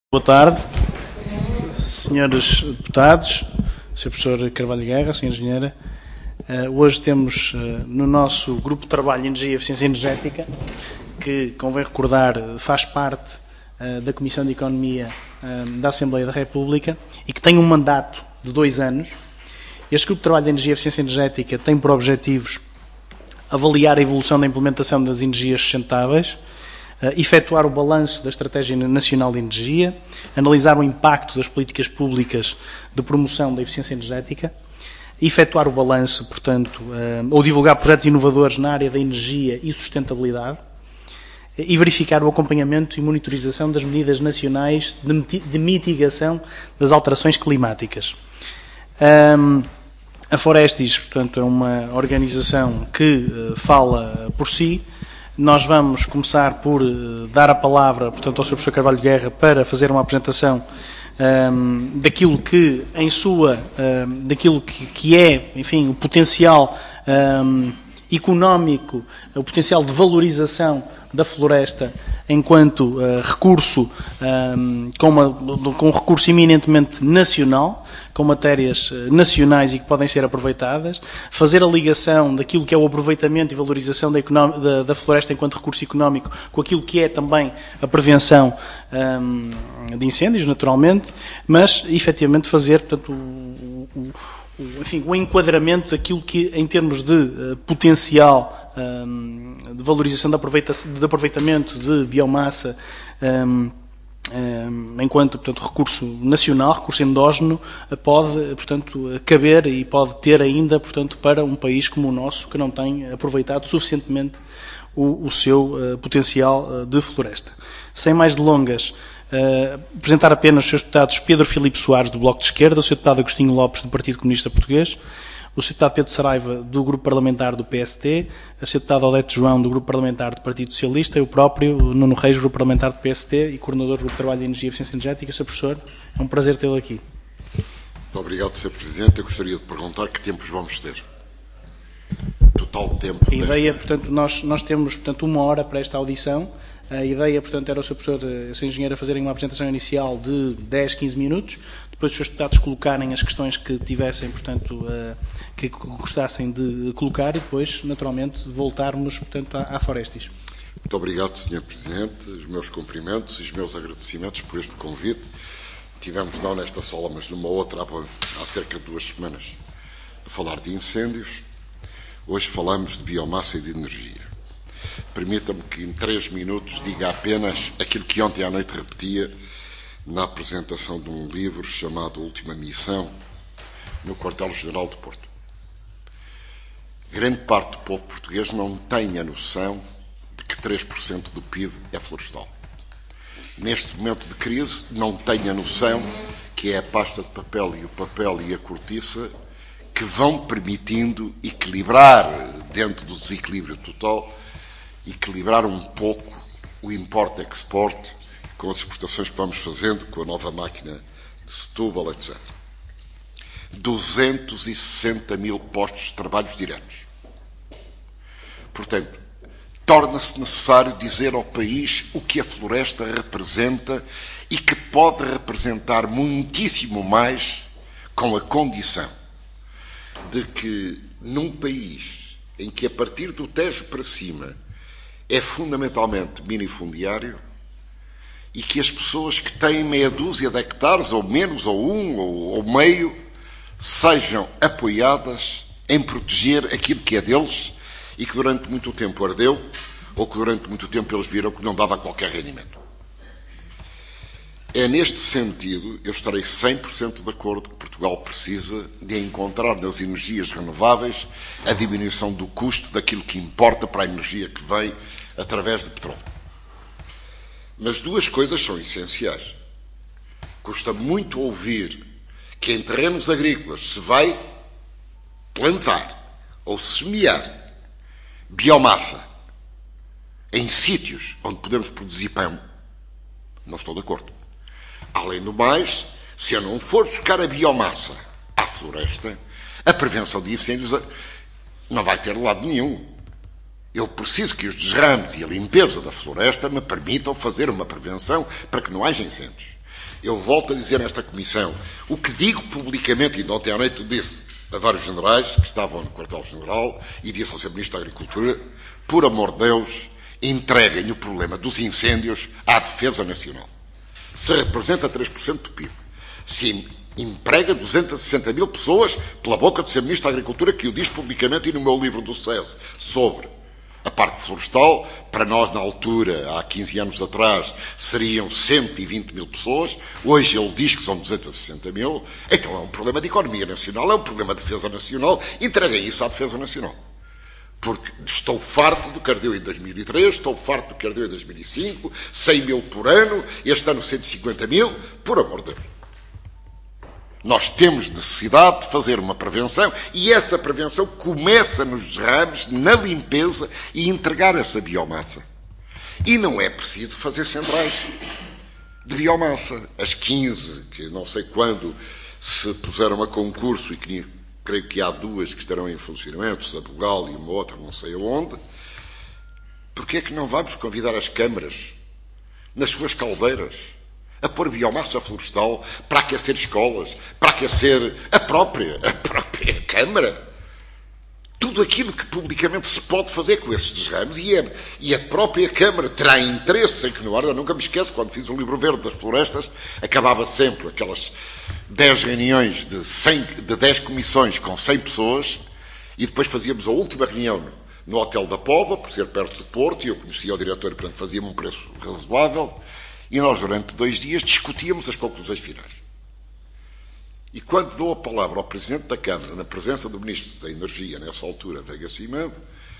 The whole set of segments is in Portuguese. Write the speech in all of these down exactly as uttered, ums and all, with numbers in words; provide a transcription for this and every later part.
Boa tarde, senhores deputados, senhor Professor Carvalho Guerra, senhora Engenheira. Uh, hoje temos uh, no nosso Grupo de Trabalho de Energia e Eficiência Energética, que, convém recordar, faz parte uh, da Comissão de Economia uh, da Assembleia da República e que tem um mandato de dois anos. Este Grupo de Trabalho de Energia e Eficiência Energética tem por objetivos avaliar a evolução da implementação das energias sustentáveis, Uh, efetuar o balanço da Estratégia Nacional de Energia, analisar o impacto das políticas públicas de promoção da eficiência energética, efetuar o balanço, portanto, uh, ou divulgar projetos inovadores na área da energia e sustentabilidade, uh, e verificar o acompanhamento e monitorização das medidas nacionais de, de mitigação das alterações climáticas. Um, a Forestis, portanto, é uma organização que uh, fala por si. Nós vamos começar por uh, dar a palavra, portanto, ao senhor Professor Carvalho Guerra para fazer uma apresentação um, daquilo que, em sua, um, daquilo que, que é, enfim, o potencial um, económico, o potencial de valorização da floresta enquanto uh, recurso, um, com, uma, com um recurso eminentemente nacional, com matérias nacionais e que podem ser aproveitadas, fazer a ligação daquilo que é o aproveitamento e valorização da, da, da floresta enquanto recurso económico com aquilo que é também a prevenção um, de incêndios, naturalmente, mas, efetivamente, fazer, portanto, o, o, o, enfim, o enquadramento daquilo que, em termos de uh, potencial um, de valorização de, aproveita de aproveitamento de biomassa, um, enquanto, portanto, recurso nacional, recurso endógeno, pode, portanto, caber e pode ter ainda, portanto, para um país como o nosso, que não tem aproveitado suficientemente o, o seu uh, potencial uh, de floresta. Sem mais delongas, uh, apresentar apenas os seus deputados Pedro Filipe Soares, do Bloco de Esquerda, o seu deputado Agostinho Lopes, do Partido Comunista Português, o seu deputado Pedro Saraiva, do Grupo Parlamentar do P S T, o seu deputado Odete João, do Grupo Parlamentar do Partido Socialista, e o próprio Nuno Reis, do Grupo Parlamentar do P S T e coordenador do Grupo de Trabalho de Energia e Eficiência Energética. senhor Professor, é um prazer tê-lo aqui. Muito obrigado, senhor Presidente. Eu gostaria de perguntar que tempos vamos ter. Total tempo. A ideia, desta... portanto, nós, nós temos, portanto, uma hora para esta audição. A ideia, portanto, era o senhor Professor, o senhor Engenheiro, a fazerem uma apresentação inicial de dez, quinze minutos, depois os seus deputados colocarem as questões que tivessem, portanto, uh, que gostassem de colocar e depois, naturalmente, voltarmos, portanto, à, à Forestis. Muito obrigado, senhor Presidente. Os meus cumprimentos e os meus agradecimentos por este convite. Tivemos não nesta sala, mas numa outra há cerca de duas semanas a falar de incêndios. Hoje falamos de biomassa e de energia. Permita-me que em três minutos diga apenas aquilo que ontem à noite repetia na apresentação de um livro chamado Última Missão, no Quartel-General de Porto. Grande parte do povo português não tem a noção de que três por cento do P I B é florestal. Neste momento de crise, não tem a noção que é a pasta de papel e o papel e a cortiça que vão permitindo equilibrar, dentro do desequilíbrio total, equilibrar um pouco o import-export com as exportações que vamos fazendo com a nova máquina de Setúbal, etcétera. duzentos e sessenta mil postos de trabalho diretos. Portanto, torna-se necessário dizer ao país o que a floresta representa e que pode representar muitíssimo mais com a condição de que, num país em que, a partir do Tejo para cima, é fundamentalmente minifundiário e que as pessoas que têm meia dúzia de hectares, ou menos, ou um, ou, ou meio, sejam apoiadas em proteger aquilo que é deles e que durante muito tempo ardeu, ou que durante muito tempo eles viram que não dava qualquer rendimento. É neste sentido, eu estarei cem por cento de acordo que Portugal precisa de encontrar nas energias renováveis a diminuição do custo daquilo que importa para a energia que vem através do petróleo. Mas duas coisas são essenciais. Custa muito ouvir que em terrenos agrícolas se vai plantar ou semear biomassa em sítios onde podemos produzir pão. Não estou de acordo. Além do mais, se eu não for buscar a biomassa à floresta, a prevenção de incêndios não vai ter lado nenhum. Eu preciso que os desrames e a limpeza da floresta me permitam fazer uma prevenção para que não haja incêndios. Eu volto a dizer nesta comissão, o que digo publicamente, e ontem à noite disse a vários generais que estavam no quartel-general e disse ao senhor Ministro da Agricultura, por amor de Deus, entreguem o problema dos incêndios à defesa nacional. Se representa três por cento do P I B, se emprega duzentas e sessenta mil pessoas pela boca do senhor Ministro da Agricultura, que o diz publicamente e no meu livro do S E S sobre a parte florestal, para nós, na altura, há quinze anos atrás, seriam cento e vinte mil pessoas. Hoje ele diz que são duzentas e sessenta mil. Então é um problema de economia nacional, é um problema de defesa nacional. Entreguem isso à defesa nacional. Porque estou farto do que ardeu em dois mil e três, estou farto do que ardeu em dois mil e cinco, cem mil por ano, este ano cento e cinquenta mil, por amor de Deus. Nós temos necessidade de fazer uma prevenção e essa prevenção começa nos derrames, na limpeza e entregar essa biomassa. E não é preciso fazer centrais de biomassa. As quinze, que não sei quando se puseram a concurso e que creio que há duas que estarão em funcionamento, a Bugal e uma outra não sei aonde, porquê é que não vamos convidar as câmaras nas suas caldeiras a pôr biomassa florestal para aquecer escolas, para aquecer a própria, a própria Câmara? Tudo aquilo que publicamente se pode fazer com esses desramos e, é, e a própria Câmara terá interesse em que no ar, eu nunca me esqueço, quando fiz o livro verde das florestas, acabava sempre aquelas dez reuniões de, cem, de dez comissões com cem pessoas e depois fazíamos a última reunião no, no Hotel da Póvoa, por ser perto do Porto, e eu conhecia o diretor e, portanto, fazia-me um preço razoável. E nós, durante dois dias, discutíamos as conclusões finais. E quando dou a palavra ao Presidente da Câmara, na presença do Ministro da Energia, nessa altura, Veiga Simão,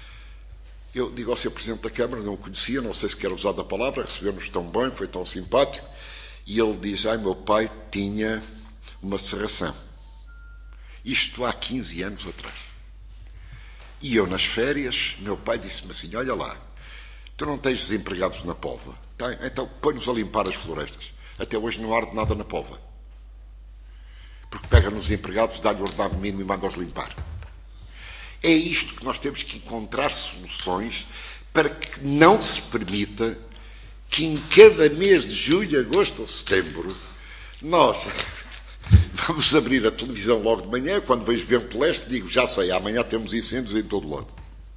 eu digo ao senhor Presidente da Câmara, não o conhecia, não sei se quer usar da palavra, recebeu-nos tão bem, foi tão simpático, e ele diz, ai, meu pai tinha uma serração. Isto há quinze anos atrás. E eu, nas férias, meu pai disse-me assim, olha lá, tu não tens desempregados na Póvoa? Tem, então põe-nos a limpar as florestas. Até hoje não arde nada na Póvoa. Porque pega nos empregados, dá-lhe o ordenado mínimo e manda-os limpar. É isto que nós temos que encontrar soluções para que não se permita que em cada mês de julho, agosto ou setembro, nós vamos abrir a televisão logo de manhã, quando vejo vento leste, digo, já sei, amanhã temos incêndios em todo o lado.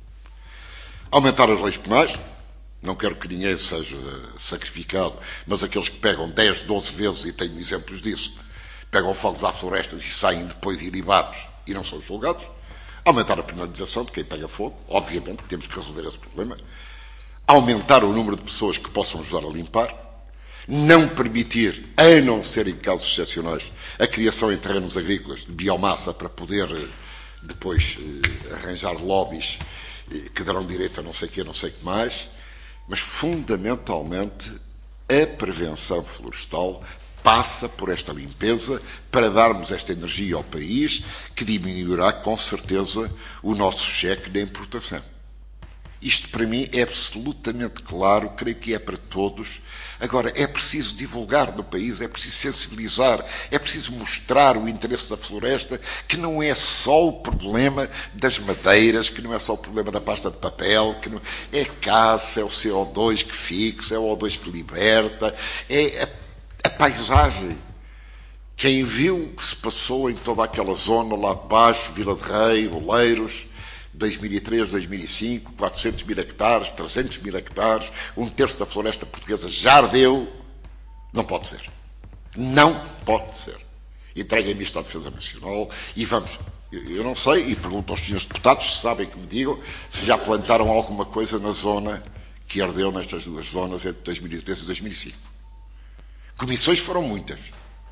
Aumentar as leis penais. Não quero que ninguém seja sacrificado, mas aqueles que pegam dez, doze vezes, e tenho exemplos disso, pegam fogos à florestas e saem depois ilibados e não são julgados. Aumentar a penalização de quem pega fogo, obviamente, temos que resolver esse problema. Aumentar o número de pessoas que possam ajudar a limpar. Não permitir, a não ser em casos excepcionais, a criação em terrenos agrícolas de biomassa para poder depois arranjar lobbies que darão direito a não sei o que, não sei o que mais. Mas, fundamentalmente, a prevenção florestal passa por esta limpeza para darmos esta energia ao país que diminuirá, com certeza, o nosso cheque de importação. Isto, para mim, é absolutamente claro, creio que é para todos. Agora, é preciso divulgar no país, é preciso sensibilizar, é preciso mostrar o interesse da floresta, que não é só o problema das madeiras, que não é só o problema da pasta de papel, que não... é a caça, é o C O dois que fixa, é o O dois que liberta, é a, a paisagem. Quem viu o que se passou em toda aquela zona lá de baixo, Vila de Rei, Oleiros, dois mil e três, dois mil e cinco, quatrocentos mil hectares, trezentos mil hectares, um terço da floresta portuguesa já ardeu. Não pode ser. Não pode ser. Entreguem-me isto à Defesa Nacional e vamos. Eu, eu não sei, e pergunto aos senhores deputados, se sabem que me digam, se já plantaram alguma coisa na zona que ardeu nestas duas zonas entre dois mil e três e dois mil e cinco. Comissões foram muitas.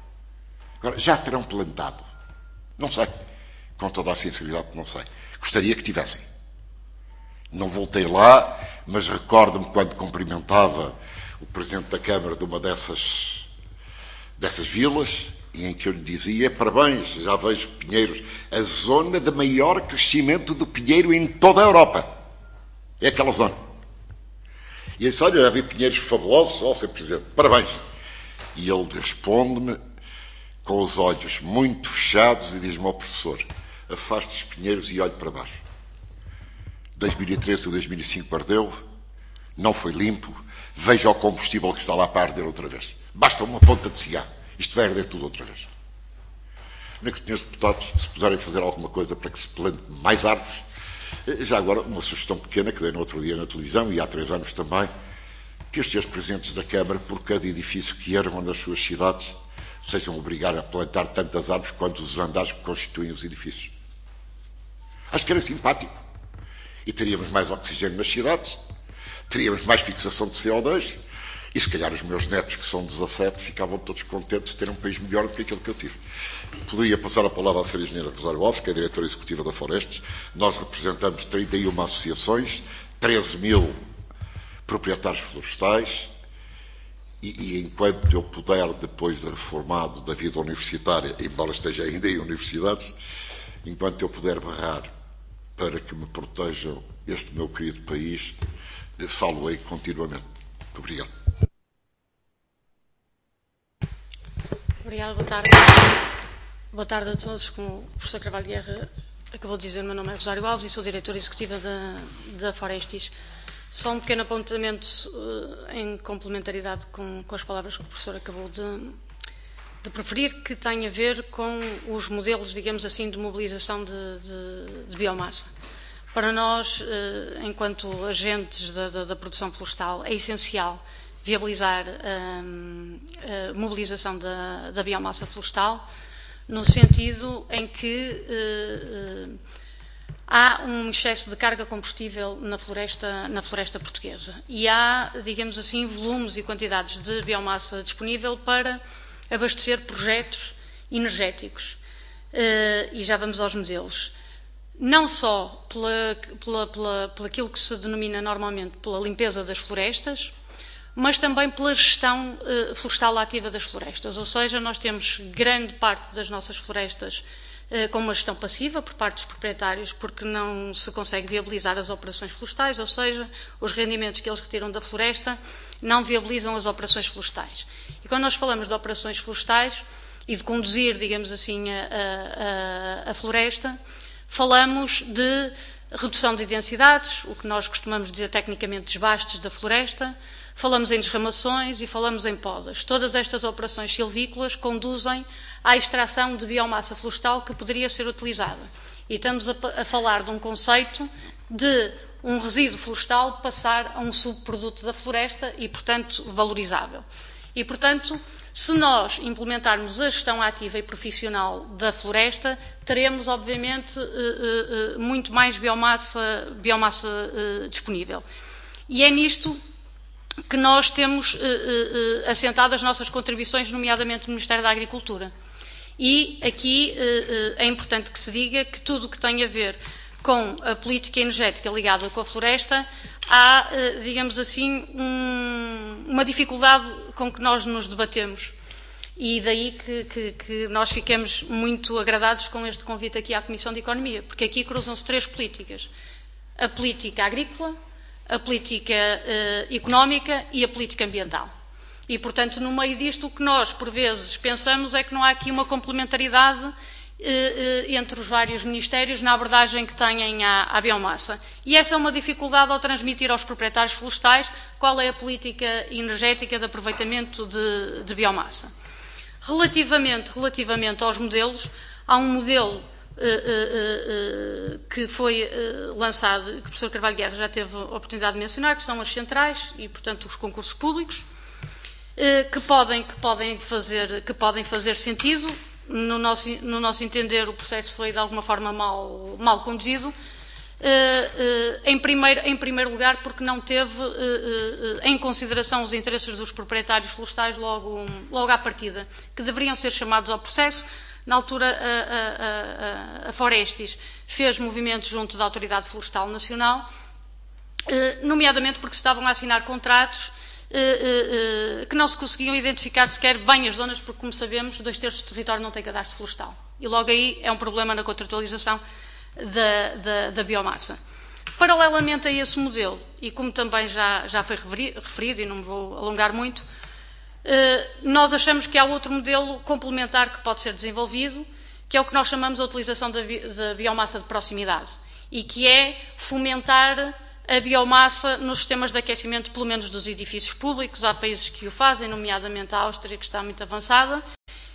Agora, já terão plantado? Não sei. Com toda a sinceridade, não sei. Gostaria que tivessem. Não voltei lá, mas recordo-me quando cumprimentava o Presidente da Câmara de uma dessas, dessas vilas, e em que eu lhe dizia, parabéns, já vejo pinheiros, a zona de maior crescimento do pinheiro em toda a Europa. É aquela zona. E ele disse, olha, já vi pinheiros fabulosos, ó, senhor Presidente, parabéns. E ele responde-me com os olhos muito fechados e diz-me, ó, professor, afaste os pinheiros e olhe para baixo. dois mil e três e dois mil e cinco ardeu, não foi limpo, veja o combustível que está lá para arder outra vez. Basta uma ponta de cigarro. isto vai arder tudo outra vez. Nem que os senhores deputados, se puderem fazer alguma coisa para que se plante mais árvores. Já agora, uma sugestão pequena que dei no outro dia na televisão, e há três anos também, que os senhores presidentes da Câmara, por cada edifício que ergam nas suas cidades, sejam obrigados a plantar tantas árvores quanto os andares que constituem os edifícios. Acho que era simpático. E teríamos mais oxigênio nas cidades, teríamos mais fixação de C O dois, e se calhar os meus netos, que são dezassete, ficavam todos contentes de ter um país melhor do que aquele que eu tive. Poderia passar a palavra à senhora engenheira Rosário Alves, que é a diretora executiva da Florestes. Nós representamos trinta e uma associações, treze mil proprietários florestais, e, e enquanto eu puder, depois de reformado da vida universitária, embora esteja ainda em universidades, enquanto eu puder barrar para que me protejam este meu querido país, falo-ei continuamente. Muito obrigado. Obrigada, boa tarde. Boa tarde a todos. Como o professor Carvalho Guerra acabou de dizer, o meu nome é Rosário Alves e sou diretora executiva da, da Florestes. Só um pequeno apontamento uh, em complementaridade com, com as palavras que o professor acabou de, de proferir, que tem a ver com os modelos, digamos assim, de mobilização de, de, de biomassa. Para nós, uh, enquanto agentes da, da, da produção florestal, é essencial viabilizar um, a mobilização da, da biomassa florestal, no sentido em que uh, uh, há um excesso de carga combustível na floresta, na floresta portuguesa e há, digamos assim, volumes e quantidades de biomassa disponível para abastecer projetos energéticos. Uh, e já vamos aos modelos. Não só pela, pela, pela, pela aquilo que se denomina normalmente pela limpeza das florestas, mas também pela gestão uh, florestal ativa das florestas. Ou seja, nós temos grande parte das nossas florestas uh, com uma gestão passiva por parte dos proprietários, porque não se consegue viabilizar as operações florestais, ou seja, os rendimentos que eles retiram da floresta não viabilizam as operações florestais. E quando nós falamos de operações florestais e de conduzir, digamos assim, a, a, a floresta, falamos de redução de densidades, o que nós costumamos dizer tecnicamente desbastes da floresta, falamos em desramações e falamos em podas. Todas estas operações silvícolas conduzem à extração de biomassa florestal que poderia ser utilizada. E estamos a, a falar de um conceito de um resíduo florestal passar a um subproduto da floresta e, portanto, valorizável. E, portanto, se nós implementarmos a gestão ativa e profissional da floresta, teremos, obviamente, muito mais biomassa, biomassa disponível. E é nisto que nós temos uh, uh, assentado as nossas contribuições, nomeadamente no Ministério da Agricultura. E aqui uh, uh, é importante que se diga que tudo o que tem a ver com a política energética ligada com a floresta, há, uh, digamos assim, um, uma dificuldade com que nós nos debatemos. E daí que, que, que nós ficamos muito agradados com este convite aqui à Comissão de Economia, porque aqui cruzam-se três políticas. A política agrícola, a política uh, económica e a política ambiental. E, portanto, no meio disto, o que nós, por vezes, pensamos é que não há aqui uma complementaridade uh, uh, entre os vários ministérios na abordagem que têm à, à biomassa. E essa é uma dificuldade ao transmitir aos proprietários florestais qual é a política energética de aproveitamento de, de biomassa. Relativamente, relativamente aos modelos, há um modelo Uh, uh, uh, que foi uh, lançado, que o professor Carvalho Guerra já teve a oportunidade de mencionar, que são as centrais e, portanto, os concursos públicos, uh, que, podem, que, podem fazer, que podem fazer sentido. No nosso, no nosso entender, o processo foi, de alguma forma, mal, mal conduzido. Uh, uh, em, primeiro, em primeiro lugar, porque não teve uh, uh, em consideração os interesses dos proprietários florestais logo, logo à partida, que deveriam ser chamados ao processo. Na altura, a, a, a, a Florestes fez movimentos junto da Autoridade Florestal Nacional, eh, nomeadamente porque se estavam a assinar contratos eh, eh, que não se conseguiam identificar sequer bem as zonas, porque, como sabemos, dois terços do território não tem cadastro florestal. E logo aí é um problema na contratualização da, da, da biomassa. Paralelamente a esse modelo, e como também já, já foi referido, e não me vou alongar muito, nós achamos que há outro modelo complementar que pode ser desenvolvido, que é o que nós chamamos de utilização da, bi da biomassa de proximidade, e que é fomentar a biomassa nos sistemas de aquecimento, pelo menos dos edifícios públicos. Há países que o fazem, nomeadamente a Áustria, que está muito avançada,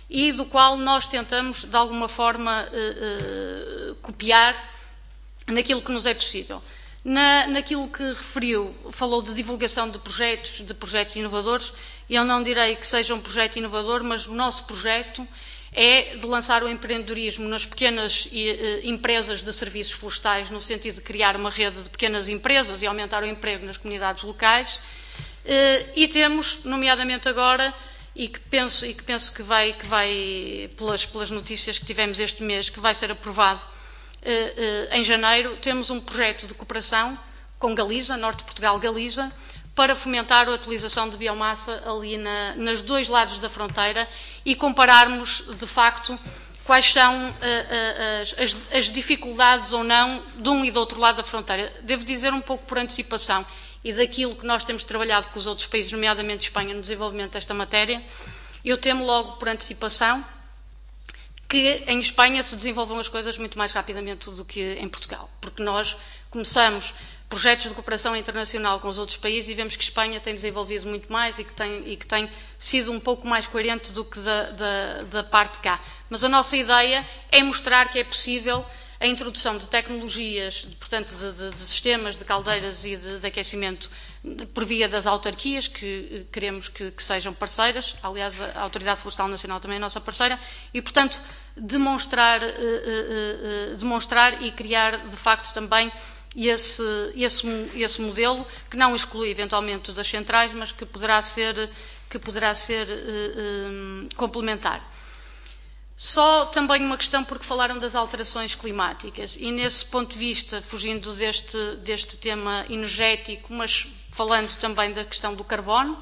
e do qual nós tentamos, de alguma forma, uh, uh, copiar naquilo que nos é possível. Na, naquilo que referiu, falou de divulgação de projetos, de projetos inovadores. Eu não direi que seja um projeto inovador, mas o nosso projeto é de lançar o empreendedorismo nas pequenas eh, empresas de serviços florestais, no sentido de criar uma rede de pequenas empresas e aumentar o emprego nas comunidades locais. Eh, e temos, nomeadamente agora, e que penso, e que, penso que vai, que vai pelas, pelas notícias que tivemos este mês, que vai ser aprovado eh, eh, em janeiro, temos um projeto de cooperação com Galiza, Norte de Portugal, Galiza, para fomentar a utilização de biomassa ali na, nos dois lados da fronteira e compararmos, de facto, quais são uh, uh, as, as, as dificuldades ou não de um e do outro lado da fronteira. Devo dizer um pouco por antecipação e daquilo que nós temos trabalhado com os outros países, nomeadamente Espanha, no desenvolvimento desta matéria, eu temo logo por antecipação que em Espanha se desenvolvam as coisas muito mais rapidamente do que em Portugal, porque nós começamos projetos de cooperação internacional com os outros países e vemos que Espanha tem desenvolvido muito mais e que tem, e que tem sido um pouco mais coerente do que da, da, da parte de cá. Mas a nossa ideia é mostrar que é possível a introdução de tecnologias, portanto, de, de, de sistemas de caldeiras e de, de aquecimento por via das autarquias, que queremos que, que sejam parceiras. Aliás, a Autoridade Florestal Nacional também é nossa parceira, e, portanto, demonstrar, uh, uh, uh, demonstrar e criar, de facto, também esse, esse, esse modelo, que não exclui, eventualmente, das centrais, mas que poderá ser, que poderá ser uh, uh, complementar. Só também uma questão, porque falaram das alterações climáticas, e nesse ponto de vista, fugindo deste, deste tema energético, mas falando também da questão do carbono,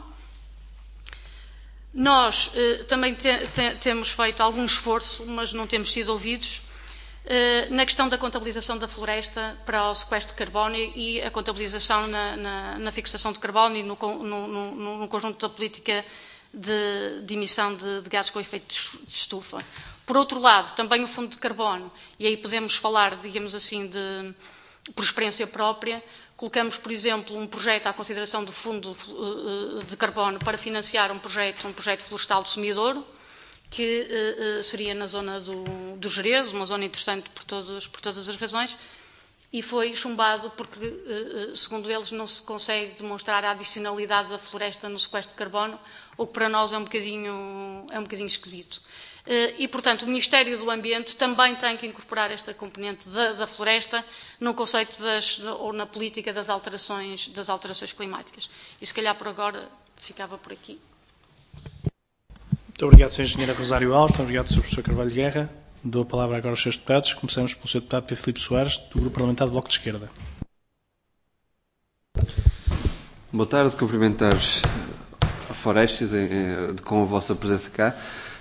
nós eh, também te, te, temos feito algum esforço, mas não temos sido ouvidos, eh, na questão da contabilização da floresta para o sequestro de carbono e a contabilização na, na, na fixação de carbono e no, no, no, no conjunto da política de, de emissão de, de gases com efeito de estufa. Por outro lado, também o fundo de carbono, e aí podemos falar, digamos assim, de, por experiência própria, colocamos, por exemplo, um projeto à consideração do fundo de carbono para financiar um projeto, um projeto florestal do Semeadouro, que uh, seria na zona do, do Jerez, uma zona interessante por, todos, por todas as razões, e foi chumbado porque, uh, segundo eles, não se consegue demonstrar a adicionalidade da floresta no sequestro de carbono, o que para nós é um bocadinho, é um bocadinho esquisito. Uh, e, portanto, o Ministério do Ambiente também tem que incorporar esta componente da, da floresta no conceito das, ou na política das alterações, das alterações climáticas. E, se calhar, por agora, ficava por aqui. Muito obrigado, senhora Engenheira Rosário Alves. Muito obrigado, senhor Professor Carvalho Guerra. Dou a palavra agora aos senhores deputados. Começamos pelo senhor Deputado Pedro Filipe Soares, do Grupo Parlamentar do Bloco de Esquerda. Boa tarde, cumprimentar a Forestes com a vossa presença cá.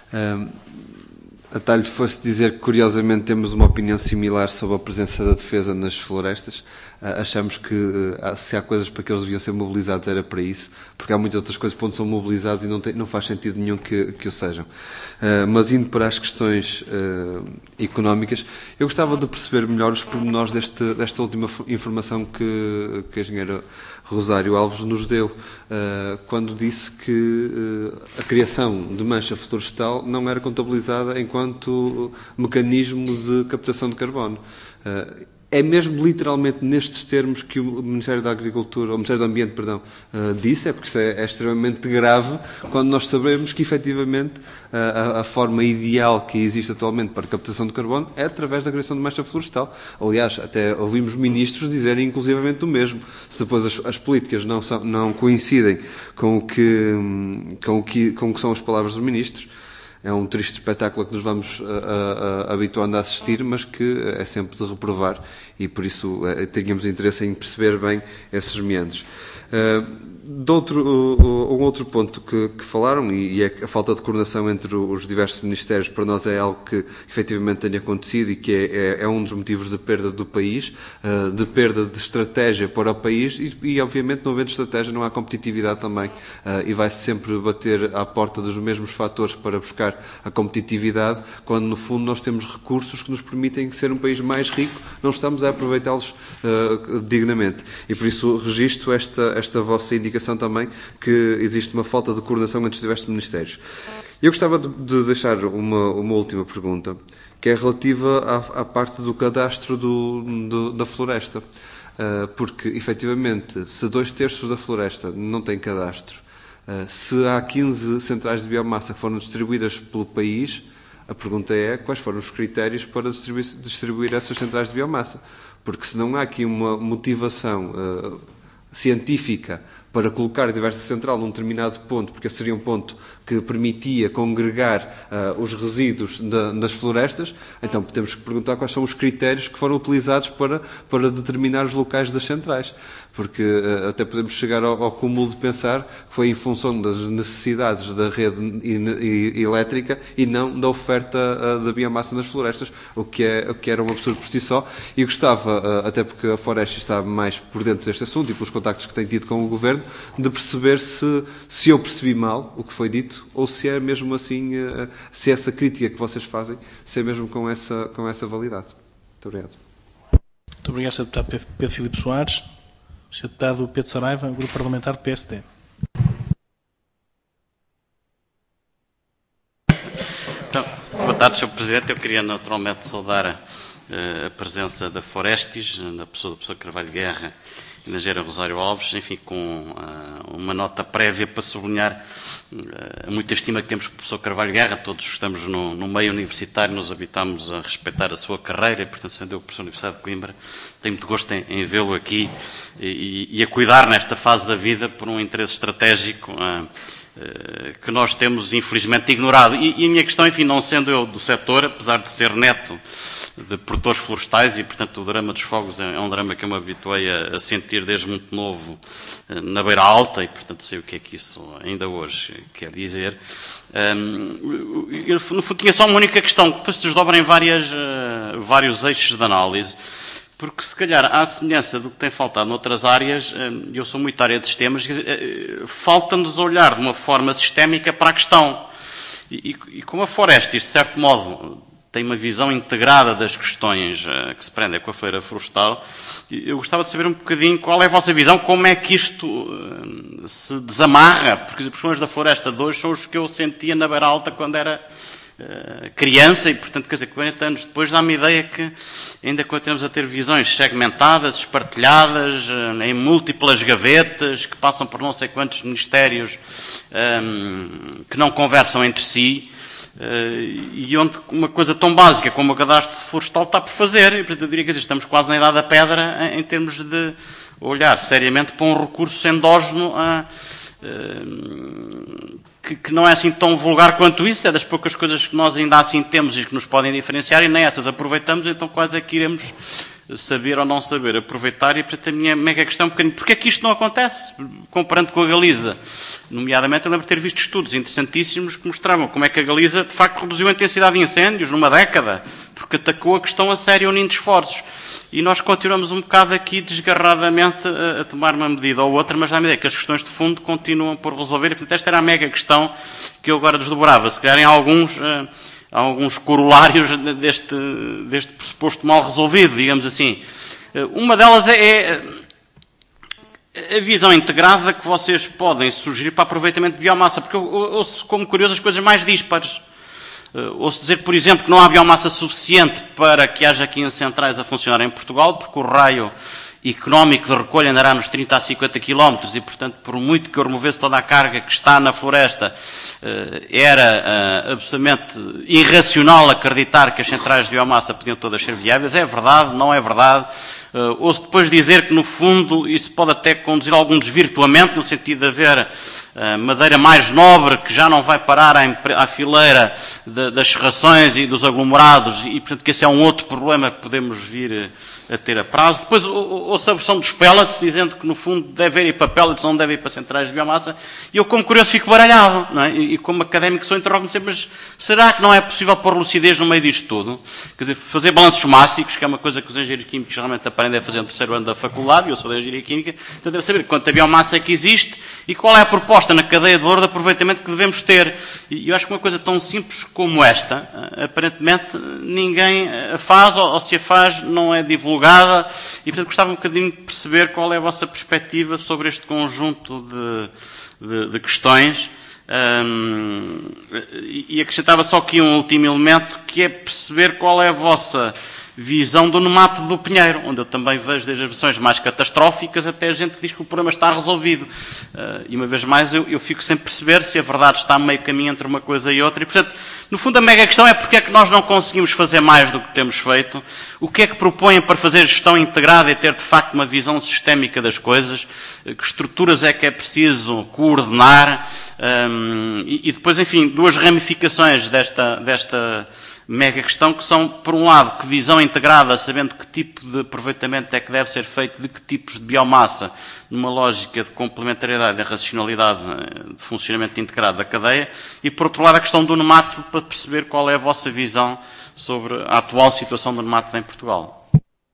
A talho fosse dizer que, curiosamente, temos uma opinião similar sobre a presença da defesa nas florestas. Achamos que se há coisas para que eles deviam ser mobilizados era para isso, porque há muitas outras coisas para onde são mobilizados e não, tem, não faz sentido nenhum que, que o sejam. Mas indo para as questões económicas, eu gostava de perceber melhor os pormenores deste, desta última informação que, que a engenheira Rosário Alves nos deu, quando disse que a criação de mancha florestal não era contabilizada enquanto mecanismo de captação de carbono. É mesmo literalmente nestes termos que o Ministério da Agricultura, ou o Ministério do Ambiente, perdão, uh, disse, é porque isso é, é extremamente grave quando nós sabemos que, efetivamente, uh, a, a forma ideal que existe atualmente para a captação de carbono é através da criação de mancha florestal. Aliás, até ouvimos ministros dizerem inclusivamente o mesmo. Se depois as, as políticas não, são, não coincidem com o, que, com, o que, com o que são as palavras dos ministros, é um triste espetáculo que nos vamos uh, uh, habituando a assistir, mas que é sempre de reprovar e, por isso, uh, tínhamos interesse em perceber bem esses meandros. Uh, de outro, uh, um outro ponto que, que falaram, e, e é a falta de coordenação entre os diversos ministérios, para nós é algo que, que efetivamente tem acontecido e que é, é, é um dos motivos de perda do país, uh, de perda de estratégia para o país e, e, obviamente, não havendo estratégia não há competitividade também uh, e vai-se sempre bater à porta dos mesmos fatores para buscar prejudicar a competitividade, quando no fundo nós temos recursos que nos permitem ser um país mais rico, não estamos a aproveitá-los uh, dignamente. E por isso registro esta, esta vossa indicação também, que existe uma falta de coordenação entre os diversos ministérios. Eu gostava de, de deixar uma, uma última pergunta, que é relativa à, à parte do cadastro do, do, da floresta. Porque, efetivamente, se dois terços da floresta não tem cadastro, se há quinze centrais de biomassa que foram distribuídas pelo país, a pergunta é quais foram os critérios para distribuir, distribuir essas centrais de biomassa. Porque se não há aqui uma motivação uh, científica para colocar a diversa central num determinado ponto, porque esse seria um ponto que permitia congregar uh, os resíduos da, das florestas, então temos que perguntar quais são os critérios que foram utilizados para, para determinar os locais das centrais. Porque uh, até podemos chegar ao, ao cúmulo de pensar que foi em função das necessidades da rede elétrica e não da oferta uh, da biomassa nas florestas, o que, é, o que era um absurdo por si só. E gostava, uh, até porque a Foreste está mais por dentro deste assunto e pelos contactos que tem tido com o Governo, de perceber se, se eu percebi mal o que foi dito ou se é mesmo assim, uh, se essa crítica que vocês fazem, se é mesmo com essa, com essa validade. Muito obrigado. Muito obrigado, senhor Deputado Pedro Filipe Soares. senhor Deputado Pedro Saraiva, Grupo Parlamentar do P S D. Então, boa tarde, senhor Presidente. Eu queria naturalmente saudar uh, a presença da Forestis, da pessoa do professor Carvalho Guerra e da Engenheira Rosário Alves, enfim, com uh, uma nota prévia para sublinhar uh, muita estima que temos pelo professor Carvalho Guerra. Todos estamos no, no meio universitário, nos habitamos a respeitar a sua carreira e, portanto, sendo eu professor da Universidade de Coimbra, tenho muito gosto em, em vê-lo aqui e, e a cuidar nesta fase da vida por um interesse estratégico uh, uh, que nós temos, infelizmente, ignorado. E, e a minha questão, enfim, não sendo eu do setor, apesar de ser neto de produtores florestais e, portanto, o drama dos fogos é um drama que eu me habituei a, a sentir desde muito novo na Beira Alta e, portanto, sei o que é que isso ainda hoje quer dizer. Um, eu, no fundo, tinha só uma única questão, que depois se desdobra em várias, uh, vários eixos de análise, porque, se calhar, à semelhança do que tem faltado noutras áreas, um, eu sou muito área de sistemas, quer dizer, uh, falta-nos olhar de uma forma sistémica para a questão. E, e, e como a Forestis, de certo modo, tem uma visão integrada das questões uh, que se prendem com a feira florestal, eu gostava de saber um bocadinho qual é a vossa visão, como é que isto uh, se desamarra, porque os problemas da floresta de hoje são os que eu sentia na Beira Alta quando era uh, criança e, portanto, quer dizer, quarenta anos depois dá-me a ideia que ainda continuamos a ter visões segmentadas, espartilhadas, uh, em múltiplas gavetas, que passam por não sei quantos ministérios um, que não conversam entre si. Uh, e onde uma coisa tão básica como o cadastro florestal está por fazer, e portanto eu diria que estamos quase na idade da pedra em, em termos de olhar seriamente para um recurso endógeno uh, uh, que, que não é assim tão vulgar quanto isso, é das poucas coisas que nós ainda assim temos e que nos podem diferenciar e nem essas aproveitamos, então quase é que iremos saber ou não saber aproveitar. E portanto a minha mega questão é um bocadinho, porque é que isto não acontece? Comparando com a Galiza, nomeadamente eu lembro de ter visto estudos interessantíssimos que mostravam como é que a Galiza de facto reduziu a intensidade de incêndios numa década, porque atacou a questão a sério unindo esforços. E nós continuamos um bocado aqui desgarradamente a, a tomar uma medida ou outra, mas dá-me a ideia que as questões de fundo continuam por resolver. E portanto esta era a mega questão que eu agora desdobrava, se calhar em alguns... Uh, Há alguns corolários deste, deste pressuposto mal resolvido, digamos assim. Uma delas é, é a visão integrada que vocês podem sugerir para aproveitamento de biomassa, porque eu ouço como curioso as coisas mais díspares. Ouço dizer, por exemplo, que não há biomassa suficiente para que haja quinze centrais a funcionar em Portugal, porque o raio económico de recolha andará nos trinta a cinquenta quilómetros e, portanto, por muito que eu removesse toda a carga que está na floresta, era absolutamente irracional acreditar que as centrais de biomassa podiam todas ser viáveis. É verdade, não é verdade. Ouço depois dizer que, no fundo, isso pode até conduzir a algum desvirtuamento, no sentido de haver madeira mais nobre que já não vai parar à fileira das serrações e dos aglomerados e, portanto, que esse é um outro problema que podemos vir a ter a prazo. Depois ouço a versão dos pellets, dizendo que no fundo deve ir para pellets, não deve ir para centrais de biomassa. E eu, como curioso, fico baralhado, não é? E, e como académico sou, interrogo-me sempre, mas será que não é possível pôr lucidez no meio disto tudo? Quer dizer, fazer balanços mássicos, que é uma coisa que os engenheiros químicos geralmente aprendem a fazer no terceiro ano da faculdade, e eu sou da engenharia química, então deve saber quanta biomassa é que existe e qual é a proposta na cadeia de valor de aproveitamento que devemos ter. E eu acho que uma coisa tão simples como esta, aparentemente ninguém a faz, ou, ou se a faz não é divulgada, e portanto gostava um bocadinho de perceber qual é a vossa perspectiva sobre este conjunto de, de, de questões. Um, e acrescentava só aqui um último elemento, que é perceber qual é a vossa visão do Nemato do Pinheiro, onde eu também vejo desde as versões mais catastróficas até a gente que diz que o problema está resolvido. Uh, e uma vez mais eu, eu fico sem perceber se a verdade está a meio caminho entre uma coisa e outra. E, portanto, no fundo a mega questão é porque é que nós não conseguimos fazer mais do que temos feito, o que é que propõem para fazer gestão integrada e ter de facto uma visão sistémica das coisas, que estruturas é que é preciso coordenar, um, e, e depois, enfim, duas ramificações desta, desta mega questão, que são, por um lado, que visão integrada, sabendo que tipo de aproveitamento é que deve ser feito, de que tipos de biomassa, numa lógica de complementariedade e racionalidade de funcionamento integrado da cadeia, e, por outro lado, a questão do nemato, para perceber qual é a vossa visão sobre a atual situação do nemato em Portugal.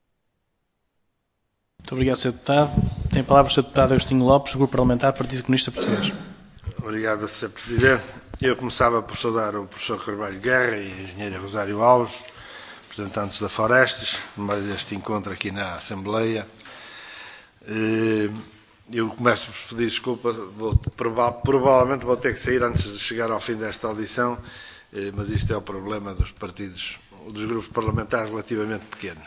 Muito obrigado, senhor Deputado. Tem a palavra o senhor Deputado Agostinho Lopes, Grupo Parlamentar Partido Comunista Português. Obrigado, senhor Presidente. Eu começava por saudar o professor Carvalho Guerra e a engenheira Rosário Alves, representantes da Forestes, no meio deste encontro aqui na Assembleia. Eu começo por pedir desculpa, vou, provavelmente vou ter que sair antes de chegar ao fim desta audição, mas isto é o problema dos partidos, dos grupos parlamentares relativamente pequenos.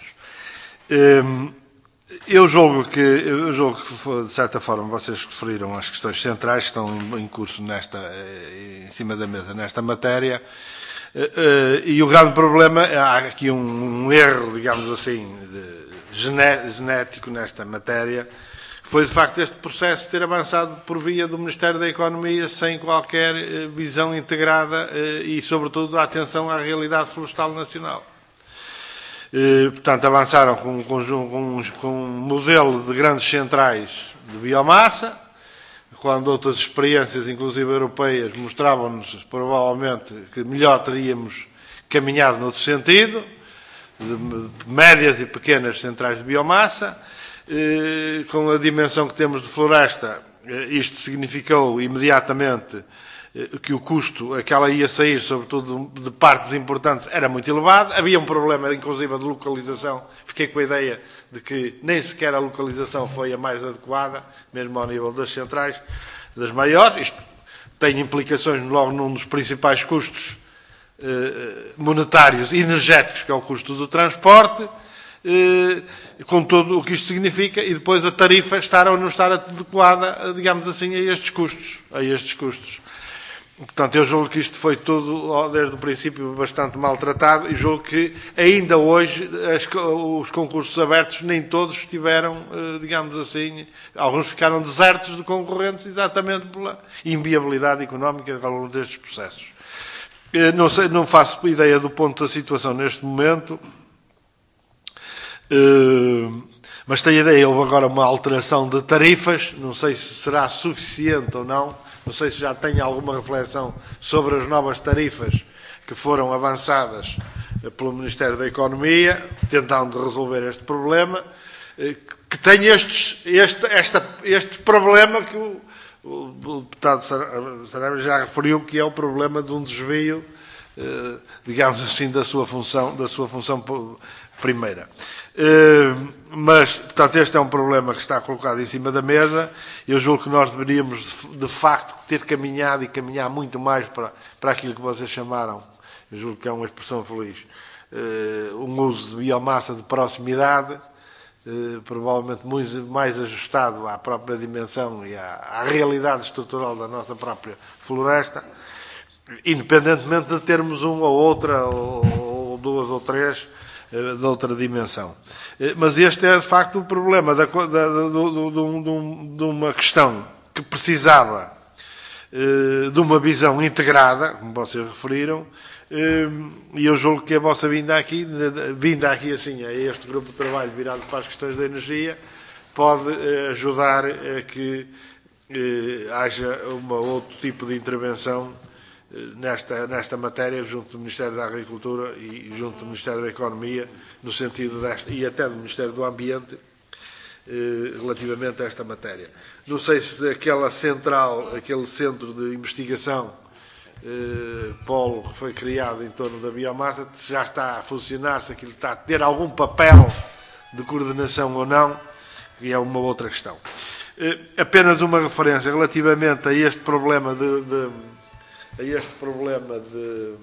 Eu julgo que, eu julgo que, de certa forma, vocês referiram as questões centrais que estão em curso nesta, em cima da mesa nesta matéria, e o grande problema, há aqui um, um erro, digamos assim, de, genético nesta matéria, foi de facto este processo ter avançado por via do Ministério da Economia sem qualquer visão integrada e, sobretudo, a atenção à realidade florestal nacional. Portanto, avançaram com um, conjunto, com, um, com um modelo de grandes centrais de biomassa, quando outras experiências, inclusive europeias, mostravam-nos provavelmente que melhor teríamos caminhado noutro sentido, de médias e pequenas centrais de biomassa. Com a dimensão que temos de floresta, isto significou imediatamente que o custo a que ela ia sair, sobretudo de partes importantes, era muito elevado. Havia um problema, inclusive, de localização. Fiquei com a ideia de que nem sequer a localização foi a mais adequada, mesmo ao nível das centrais, das maiores. Isto tem implicações logo num dos principais custos eh, monetários e energéticos, que é o custo do transporte, eh, com tudo o que isto significa, e depois a tarifa estar ou não estar adequada, digamos assim, a estes custos. A estes custos. Portanto, eu julgo que isto foi tudo, desde o princípio, bastante maltratado, e julgo que ainda hoje as, os concursos abertos nem todos tiveram, digamos assim, alguns ficaram desertos de concorrentes exatamente pela inviabilidade económica ao longo destes processos. Não sei, não faço ideia do ponto da situação neste momento, mas tenho ideia, houve agora uma alteração de tarifas, não sei se será suficiente ou não. Não sei se já tem alguma reflexão sobre as novas tarifas que foram avançadas pelo Ministério da Economia, tentando resolver este problema, que tem estes, este, esta, este problema que o, o, o deputado Saraiva já referiu, que é o problema de um desvio, digamos assim, da sua função, da sua função primeira. Mas, portanto, este é um problema que está colocado em cima da mesa. Eu julgo que nós deveríamos, de facto, ter caminhado e caminhar muito mais para, para aquilo que vocês chamaram, eu julgo que é uma expressão feliz, um uso de biomassa de proximidade, provavelmente muito mais ajustado à própria dimensão e à, à realidade estrutural da nossa própria floresta, independentemente de termos uma ou outra, ou, ou duas ou três, de outra dimensão. Mas este é, de facto, o problema da, da, do, do, do, de uma questão que precisava de uma visão integrada, como vocês referiram, e eu julgo que a vossa vinda aqui, vinda aqui assim, a este grupo de trabalho virado para as questões da energia, pode ajudar a que haja uma outro tipo de intervenção nesta, nesta matéria junto do Ministério da Agricultura e junto do Ministério da Economia, no sentido desta, e até do Ministério do Ambiente, relativamente a esta matéria. Não sei se aquela central, aquele centro de investigação, eh, polo que foi criado em torno da biomassa, já está a funcionar, se aquilo está a ter algum papel de coordenação ou não, que é uma outra questão. Eh, apenas uma referência relativamente a este problema de, de a este problema de,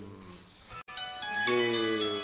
de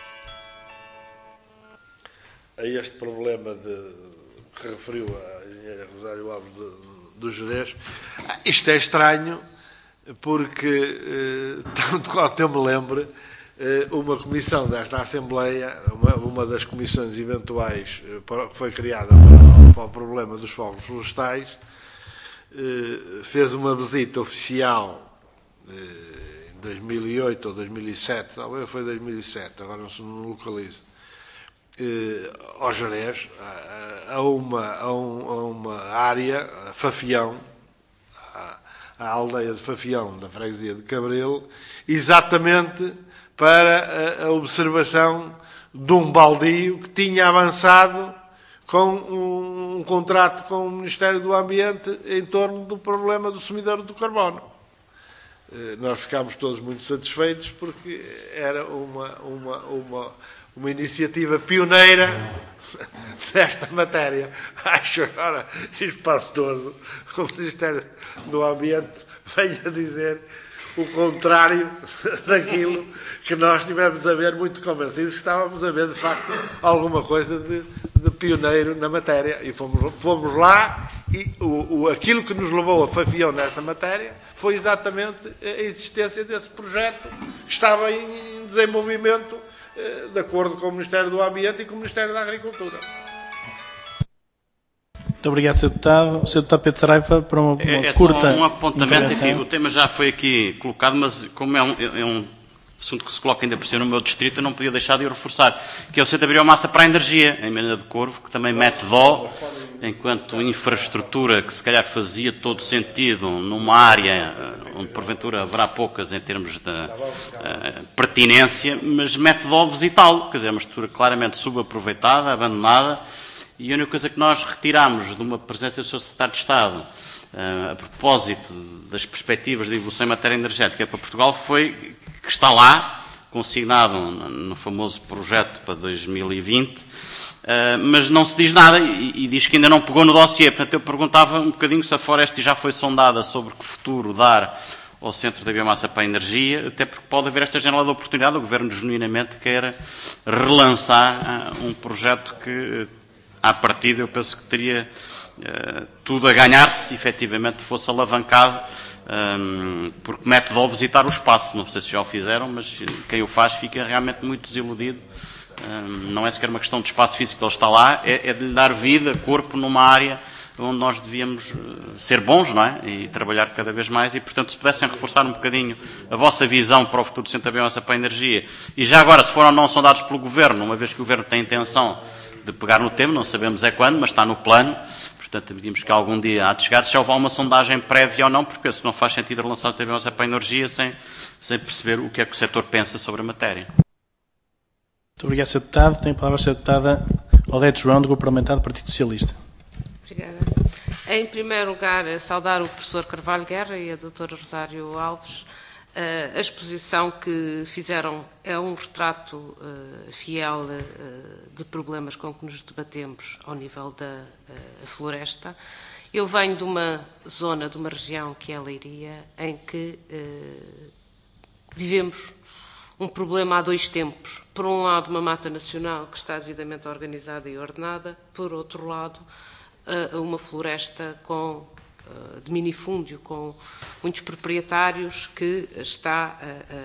a este problema de que referiu a engenheira Rosário Alves do, do Jerez. Isto é estranho porque, tanto quanto eu me lembro, uma comissão desta Assembleia, uma, uma das comissões eventuais que foi criada para, para o problema dos fogos florestais, fez uma visita oficial em dois mil e oito ou dois mil e sete, talvez foi dois mil e sete, agora não se localiza, ao Jerez, a uma, a, um, a uma área, a Fafião, a, a aldeia de Fafião, da freguesia de Cabril, exatamente para a, a observação de um baldio que tinha avançado com um, um contrato com o Ministério do Ambiente em torno do problema do sumidouro do carbono. Nós ficámos todos muito satisfeitos porque era uma, uma, uma uma iniciativa pioneira nesta matéria. Acho agora espantoso o Ministério do Ambiente venha dizer o contrário daquilo que nós tivemos a ver, muito convencidos que estávamos a ver, de facto, alguma coisa de, de pioneiro na matéria. E fomos, fomos lá e o, o, aquilo que nos levou a Fafião nesta matéria foi exatamente a existência desse projeto que estava em desenvolvimento de acordo com o Ministério do Ambiente e com o Ministério da Agricultura. Muito obrigado, senhor Deputado. senhor Deputado Pedro Saraiva, para uma, uma é, é curta só um apontamento. Enfim, o tema já foi aqui colocado, mas como é um, é um assunto que se coloca ainda por cima no meu distrito, eu não podia deixar de o reforçar, que é o Centro de Biomassa para a Energia, em Miranda do Corvo, que também mete dó, enquanto infraestrutura que se calhar fazia todo sentido numa área onde porventura haverá poucas em termos de uh, pertinência, mas mete dó visitá-lo, quer dizer, é uma estrutura claramente subaproveitada, abandonada, e a única coisa que nós retiramos de uma presença do senhor Secretário de Estado uh, a propósito das perspectivas de evolução em matéria energética para Portugal foi que está lá, consignado no famoso projeto para dois mil e vinte, Uh, mas não se diz nada e, e diz que ainda não pegou no dossiê. Portanto, eu perguntava um bocadinho se a Foreste já foi sondada sobre que futuro dar ao Centro da Biomassa para a Energia, até porque pode haver esta janela de oportunidade. O Governo genuinamente quer relançar uh, um projeto que, uh, à partida, eu penso que teria uh, tudo a ganhar se efetivamente fosse alavancado, um, porque mete de visitar o espaço. Não sei se já o fizeram, mas quem o faz fica realmente muito desiludido. Não é sequer uma questão de espaço físico, ele está lá, é, é de lhe dar vida, corpo, numa área onde nós devíamos ser bons, não é? E trabalhar cada vez mais. E, portanto, se pudessem reforçar um bocadinho a vossa visão para o futuro do Centro da Biomassa para a Energia, e já agora, se foram não sondados pelo Governo, uma vez que o Governo tem intenção de pegar no tema, não sabemos é quando, mas está no plano, portanto, pedimos que algum dia há de chegar, se houver uma sondagem prévia ou não, porque penso que não faz sentido relançar o Centro da Biomassa para a Energia sem, sem perceber o que é que o setor pensa sobre a matéria. Muito obrigado, senhor Deputado. Tem a palavra a senhora Deputada Odete João, do Grupo Parlamentar do Partido Socialista. Obrigada. Em primeiro lugar, saudar o professor Carvalho Guerra e a doutora Rosário Alves. A exposição que fizeram é um retrato fiel de problemas com que nos debatemos ao nível da floresta. Eu venho de uma zona, de uma região que é a Leiria, em que vivemos um problema há dois tempos. Por um lado, uma mata nacional que está devidamente organizada e ordenada, por outro lado, uma floresta com, de minifúndio, com muitos proprietários, que está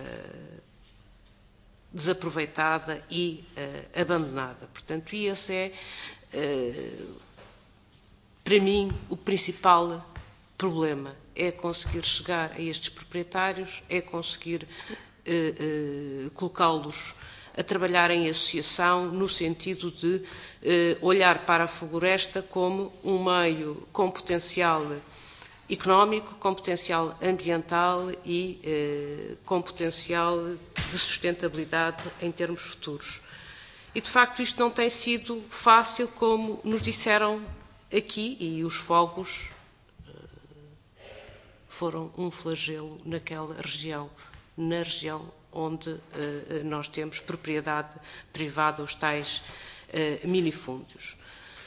desaproveitada e abandonada. Portanto, e esse é, para mim, o principal problema, é conseguir chegar a estes proprietários, é conseguir eh, eh, colocá-los a trabalhar em associação no sentido de eh, olhar para a floresta como um meio com potencial económico, com potencial ambiental e eh, com potencial de sustentabilidade em termos futuros. E, de facto, isto não tem sido fácil, como nos disseram aqui, e os fogos eh, foram um flagelo naquela região, na região onde eh, nós temos propriedade privada, os tais eh, minifúndios.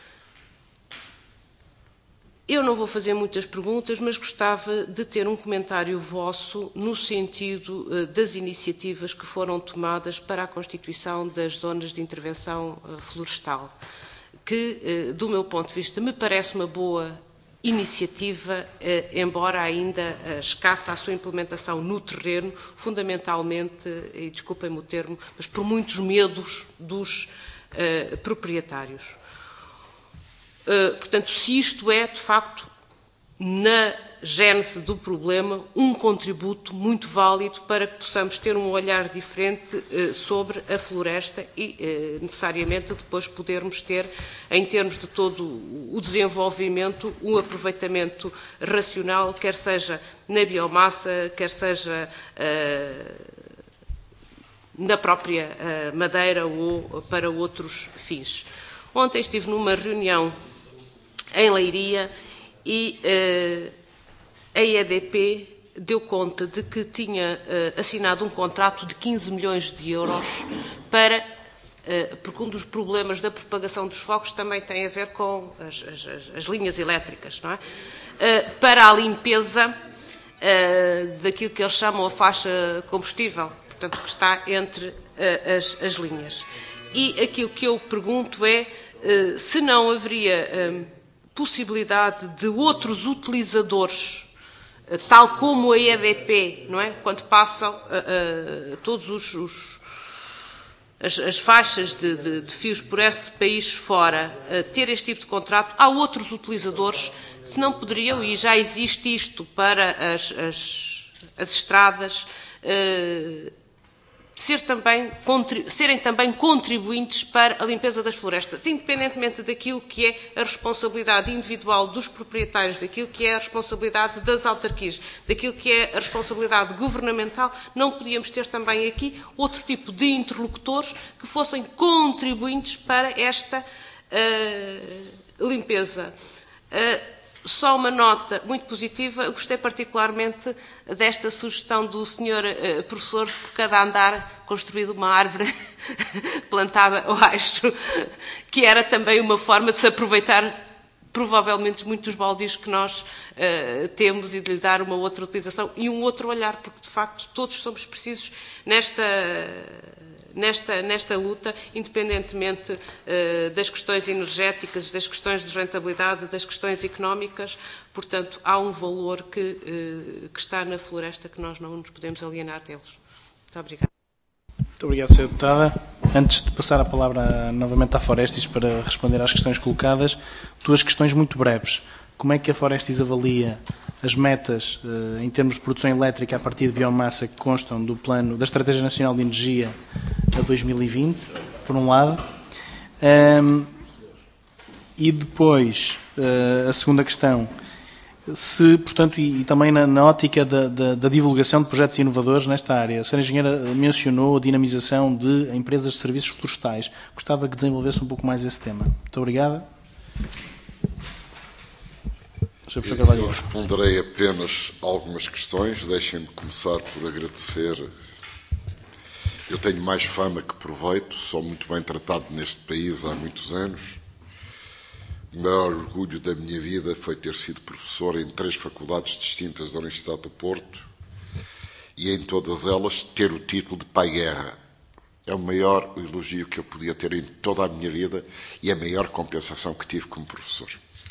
Eu não vou fazer muitas perguntas, mas gostava de ter um comentário vosso no sentido uh, das iniciativas que foram tomadas para a constituição das zonas de intervenção uh, florestal, que, uh, do meu ponto de vista, me parece uma boa iniciativa, uh, embora ainda uh, escassa a sua implementação no terreno, fundamentalmente, uh, e desculpem-me o termo, mas por muitos medos dos uh, proprietários. Uh, portanto, se isto é, de facto, na gênese do problema, um contributo muito válido para que possamos ter um olhar diferente uh, sobre a floresta e, uh, necessariamente, depois podermos ter, em termos de todo o desenvolvimento, um aproveitamento racional, quer seja na biomassa, quer seja uh, na própria uh, madeira ou para outros fins. Ontem estive numa reunião em Leiria e uh, a E D P deu conta de que tinha uh, assinado um contrato de quinze milhões de euros para, uh, porque um dos problemas da propagação dos fogos também tem a ver com as, as, as linhas elétricas, não é? Uh, para a limpeza uh, daquilo que eles chamam a faixa combustível, portanto, que está entre uh, as, as linhas. E aquilo que eu pergunto é uh, se não haveria uh, possibilidade de outros utilizadores, uh, tal como a E D P, não é? Quando passam uh, uh, todos os, os as, as faixas de, de, de fios por esse país fora, uh, ter este tipo de contrato, há outros utilizadores, se não poderiam, e já existe isto para as, as, as estradas, uh, Ser também, serem também contribuintes para a limpeza das florestas, independentemente daquilo que é a responsabilidade individual dos proprietários, daquilo que é a responsabilidade das autarquias, daquilo que é a responsabilidade governamental, não podíamos ter também aqui outro tipo de interlocutores que fossem contribuintes para esta uh, limpeza. Uh, Só uma nota muito positiva, eu gostei particularmente desta sugestão do senhor uh, professor de por cada andar construído uma árvore plantada, eu acho que era também uma forma de se aproveitar provavelmente muitos baldios que nós uh, temos e de lhe dar uma outra utilização e um outro olhar, porque de facto todos somos precisos nesta... Nesta, nesta luta, independentemente uh, das questões energéticas, das questões de rentabilidade, das questões económicas, portanto, há um valor que, uh, que está na floresta que nós não nos podemos alienar deles. Muito obrigada. Muito obrigado, senhora Deputada. Antes de passar a palavra novamente à Forestis para responder às questões colocadas, duas questões muito breves. Como é que a Forestis avalia as metas eh, em termos de produção elétrica a partir de biomassa que constam do plano da Estratégia Nacional de Energia a dois mil e vinte, por um lado, um, e depois uh, a segunda questão, se, portanto, e, e também na, na ótica da, da, da divulgação de projetos inovadores nesta área, a senhora Engenheira mencionou a dinamização de empresas de serviços florestais. Gostava que desenvolvesse um pouco mais esse tema. Muito obrigada. Eu responderei apenas algumas questões. Deixem-me começar por agradecer. Eu tenho mais fama que proveito, sou muito bem tratado neste país há muitos anos. O maior orgulho da minha vida foi ter sido professor em três faculdades distintas da Universidade do Porto e em todas elas ter o título de Pai Guerra. É o maior elogio que eu podia ter em toda a minha vida e a maior compensação que tive como professor.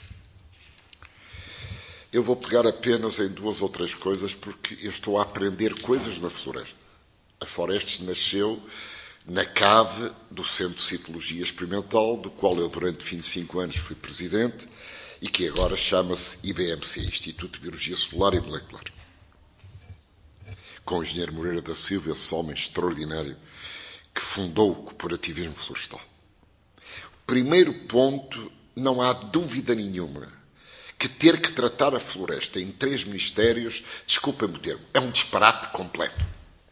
Eu vou pegar apenas em duas ou três coisas porque eu estou a aprender coisas na floresta. A Forestis nasceu na cave do Centro de Citologia Experimental, do qual eu durante vinte e cinco anos fui presidente, e que agora chama-se I B M C, Instituto de Biologia Celular e Molecular. Com o engenheiro Moreira da Silva, esse homem extraordinário que fundou o cooperativismo florestal. O primeiro ponto, não há dúvida nenhuma, que ter que tratar a floresta em três ministérios, desculpem-me o termo, é um disparate completo.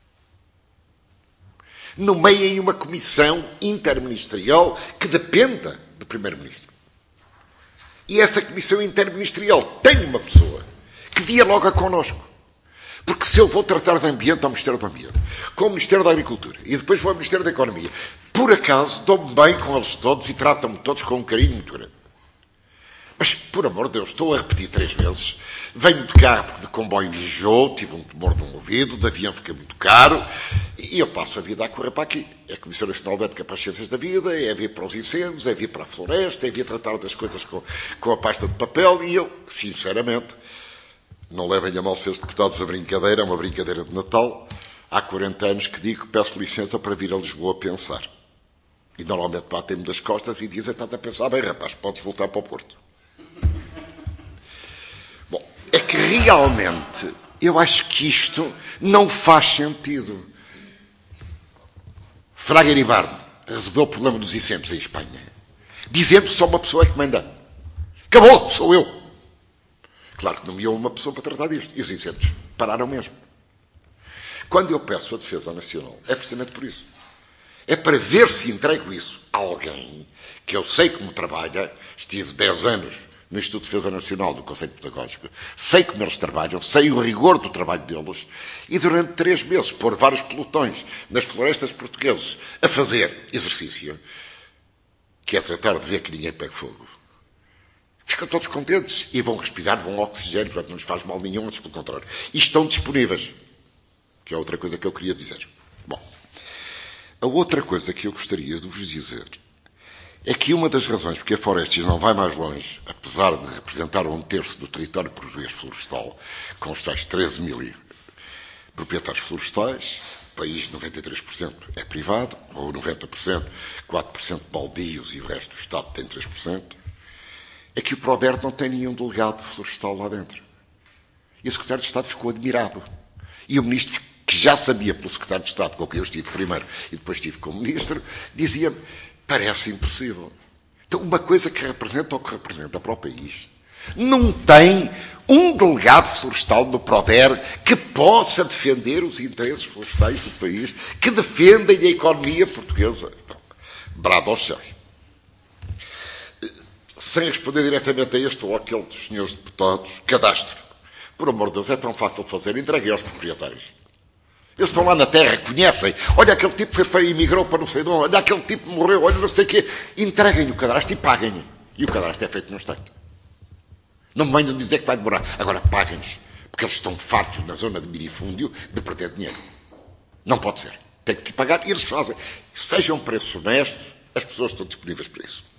Nomeiem uma comissão interministerial que dependa do primeiro-ministro. E essa comissão interministerial tem uma pessoa que dialoga connosco. Porque se eu vou tratar de ambiente ao Ministério do Ambiente, com o Ministério da Agricultura e depois vou ao Ministério da Economia, por acaso dou-me bem com eles todos e tratam-me todos com um carinho muito grande. Mas, por amor de Deus, estou a repetir três vezes. Venho de carro porque de comboio enjoo, tive um tumor de um ouvido, de avião fica muito caro, e eu passo a vida a correr para aqui. É a Comissão Nacional de Ética para as Ciências da Vida, é vir para os incêndios, é vir para a floresta, é vir tratar das coisas com, com a pasta de papel, e eu, sinceramente, não levem a mal seus deputados a brincadeira, é uma brincadeira de Natal. Há quarenta anos que digo que peço licença para vir a Lisboa pensar. E normalmente batem-me das costas e dizem, está a pensar, bem rapaz, podes voltar para o Porto. Bom, é que realmente eu acho que isto não faz sentido. Fraga Iribarne resolveu o problema dos incêndios em Espanha, dizendo que só uma pessoa é que manda. Acabou, sou eu. Claro que nomeou uma pessoa para tratar disto. E os incêndios pararam mesmo. Quando eu peço a Defesa Nacional, é precisamente por isso. É para ver se entrego isso a alguém que eu sei como trabalha. Estive dez anos no Instituto de Defesa Nacional, do Conselho Pedagógico. Sei como eles trabalham, sei o rigor do trabalho deles. E durante três meses, pôr vários pelotões nas florestas portuguesas a fazer exercício, que é tratar de ver que ninguém pegue fogo. Ficam todos contentes e vão respirar bom oxigênio, portanto não lhes faz mal nenhum, antes pelo contrário. E estão disponíveis, que é outra coisa que eu queria dizer. Bom, a outra coisa que eu gostaria de vos dizer é que uma das razões porque a Forestis não vai mais longe, apesar de representar um terço do território português florestal, com os tais treze mil proprietários florestais, o país noventa e três por cento é privado, ou noventa por cento, quatro por cento baldios e o resto do Estado tem três por cento, é que o Proder não tem nenhum delegado florestal lá dentro. E o secretário de Estado ficou admirado. E o ministro, que já sabia pelo secretário de Estado, com quem eu estive primeiro e depois estive como ministro, dizia-me, parece impossível. Então, uma coisa que representa o que representa para o país, não tem um delegado florestal no Proder que possa defender os interesses florestais do país, que defendem a economia portuguesa. Então, brado aos céus. Sem responder diretamente a este ou aquele dos senhores deputados, cadastro. Por amor de Deus, é tão fácil fazer. Entreguem aos proprietários. Eles estão lá na terra, conhecem. Olha, aquele tipo foi para emigrou para não sei de onde. Olha, aquele tipo morreu. Olha, não sei o quê. Entreguem-lhe o cadastro e paguem-lhe. E o cadastro é feito num instante. Não me venham dizer que vai demorar. Agora paguem-lhes. Porque eles estão fartos na zona de minifúndio de perder dinheiro. Não pode ser. Tem que te pagar e eles fazem. Sejam preços honestos, as pessoas estão disponíveis para isso.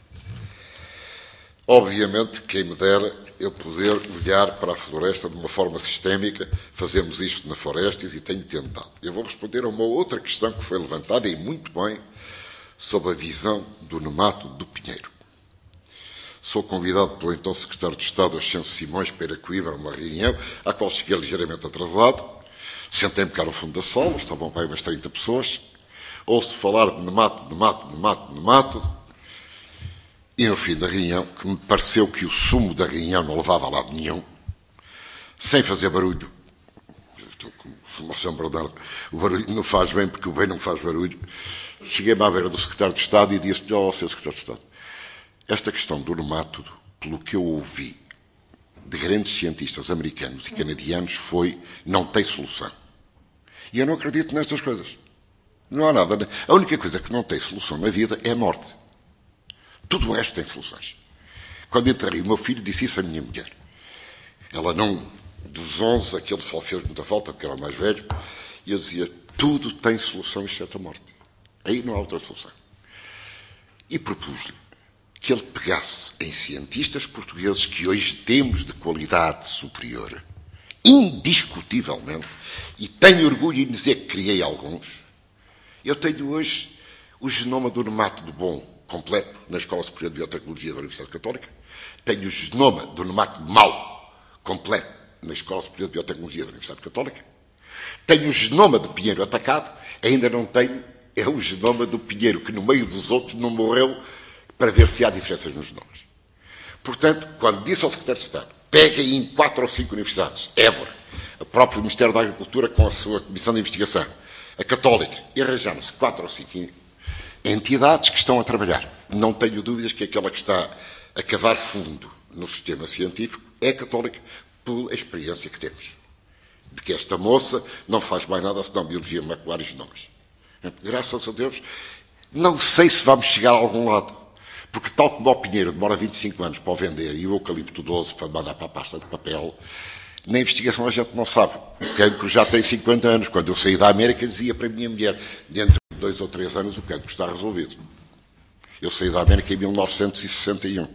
Obviamente, quem me dera eu poder olhar para a floresta de uma forma sistémica, fazemos isto na Forestis e tenho tentado. Eu vou responder a uma outra questão que foi levantada, e muito bem, sobre a visão do nemato do Pinheiro. Sou convidado pelo então Secretário de Estado, Ascenso Simões, para ir a Coimbra, uma reunião, à qual cheguei ligeiramente atrasado. Sentei-me cá no fundo da sala, estavam bem umas trinta pessoas. Ouço falar de nemato, nemato, nemato, nemato. E no fim da reunião, que me pareceu que o sumo da reunião não levava a lado nenhum, sem fazer barulho. Estou com formação Bernardo. O barulho não faz bem, porque o bem não faz barulho. Cheguei-me à beira do Secretário de Estado e disse-lhe, ó, Senhor Secretário de Estado, esta questão do nemátodo, pelo que eu ouvi de grandes cientistas americanos e canadianos, foi, não tem solução. E eu não acredito nestas coisas. Não há nada. A única coisa que não tem solução na vida é a morte. Tudo o resto tem soluções. Quando enterrei o meu filho, disse isso à minha mulher. Ela não, dos onze, aquele só fez muita falta, porque era o mais velho, e eu dizia, tudo tem solução, exceto a morte. Aí não há outra solução. E propus-lhe que ele pegasse em cientistas portugueses que hoje temos de qualidade superior, indiscutivelmente, e tenho orgulho em dizer que criei alguns. Eu tenho hoje o genoma do nemato do bom, completo na Escola Superior de Biotecnologia da Universidade Católica. Tenho o genoma do nemato mau completo na Escola Superior de Biotecnologia da Universidade Católica. Tenho o genoma do pinheiro atacado. Ainda não tenho é o genoma do pinheiro, que no meio dos outros não morreu, para ver se há diferenças nos genomas. Portanto, quando disse ao Secretário de Estado, peguem em quatro ou cinco universidades, Évora, o próprio Ministério da Agricultura com a sua Comissão de Investigação, a Católica, e arranjaram-se quatro ou cinco entidades que estão a trabalhar. Não tenho dúvidas que aquela que está a cavar fundo no sistema científico é a Católica, pela experiência que temos. De que esta moça não faz mais nada senão biologia molecular e genomas. Graças a Deus, não sei se vamos chegar a algum lado. Porque tal como o pinheiro demora vinte e cinco anos para o vender e o eucalipto doze para mandar para a pasta de papel, na investigação a gente não sabe. O cancro já tem cinquenta anos. Quando eu saí da América, dizia para a minha mulher, dentro de dois ou três anos o cancro está resolvido. Eu saí da América em mil novecentos e sessenta e um.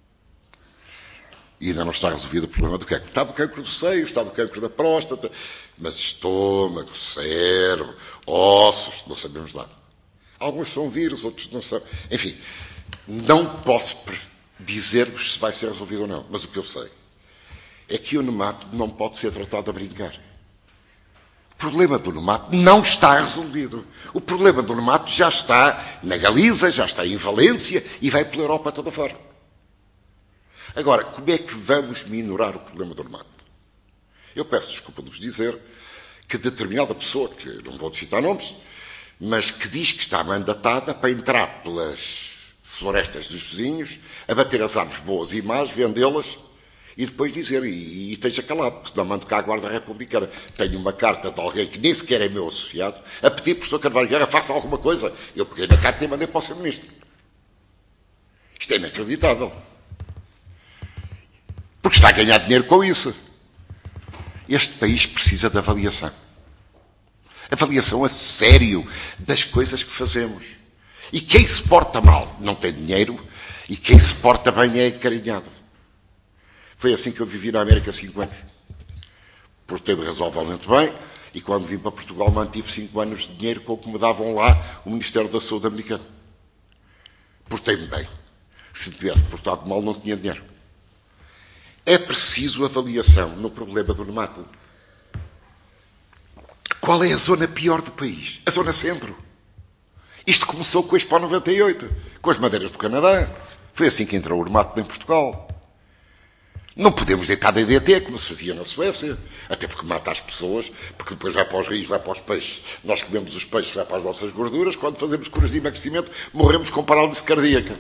E ainda não está resolvido o problema do cancro. Está do cancro do seio, está do cancro da próstata, mas estômago, cérebro, ossos, não sabemos nada. Alguns são vírus, outros não são. Enfim, não posso dizer-vos se vai ser resolvido ou não, mas o que eu sei é que o nemato não pode ser tratado a brincar. O problema do nemato não está resolvido. O problema do nemato já está na Galiza, já está em Valência e vai pela Europa toda fora. Agora, como é que vamos minorar o problema do nemato? Eu peço desculpa de vos dizer que determinada pessoa, que não vou citar nomes, mas que diz que está mandatada para entrar pelas florestas dos vizinhos, abater as árvores boas e más, vendê-las e depois dizer, e, e esteja calado, porque senão mando cá a Guarda Republicana. Tenho uma carta de alguém que nem sequer é meu associado, a pedir, professor Carvalho Guerra, faça alguma coisa. Eu peguei na carta e mandei para o seu ministro. Isto é inacreditável. Porque está a ganhar dinheiro com isso. Este país precisa de avaliação. Avaliação a sério das coisas que fazemos. E quem se porta mal não tem dinheiro, e quem se porta bem é encarinhado. Foi assim que eu vivi na América há cinco anos. Portei-me razoavelmente bem, e quando vim para Portugal mantive cinco anos de dinheiro com o que me davam lá o Ministério da Saúde americano. Portei-me bem. Se tivesse portado mal, não tinha dinheiro. É preciso avaliação no problema do nemato. Qual é a zona pior do país? A zona centro. Isto começou com a Expo noventa e oito, com as madeiras do Canadá. Foi assim que entrou o nemato em Portugal. Não podemos deitar D D T, como se fazia na Suécia, até porque mata as pessoas, porque depois vai para os rios, vai para os peixes. Nós comemos os peixes, vai para as nossas gorduras. Quando fazemos curas de emagrecimento, morremos com parálise cardíaca.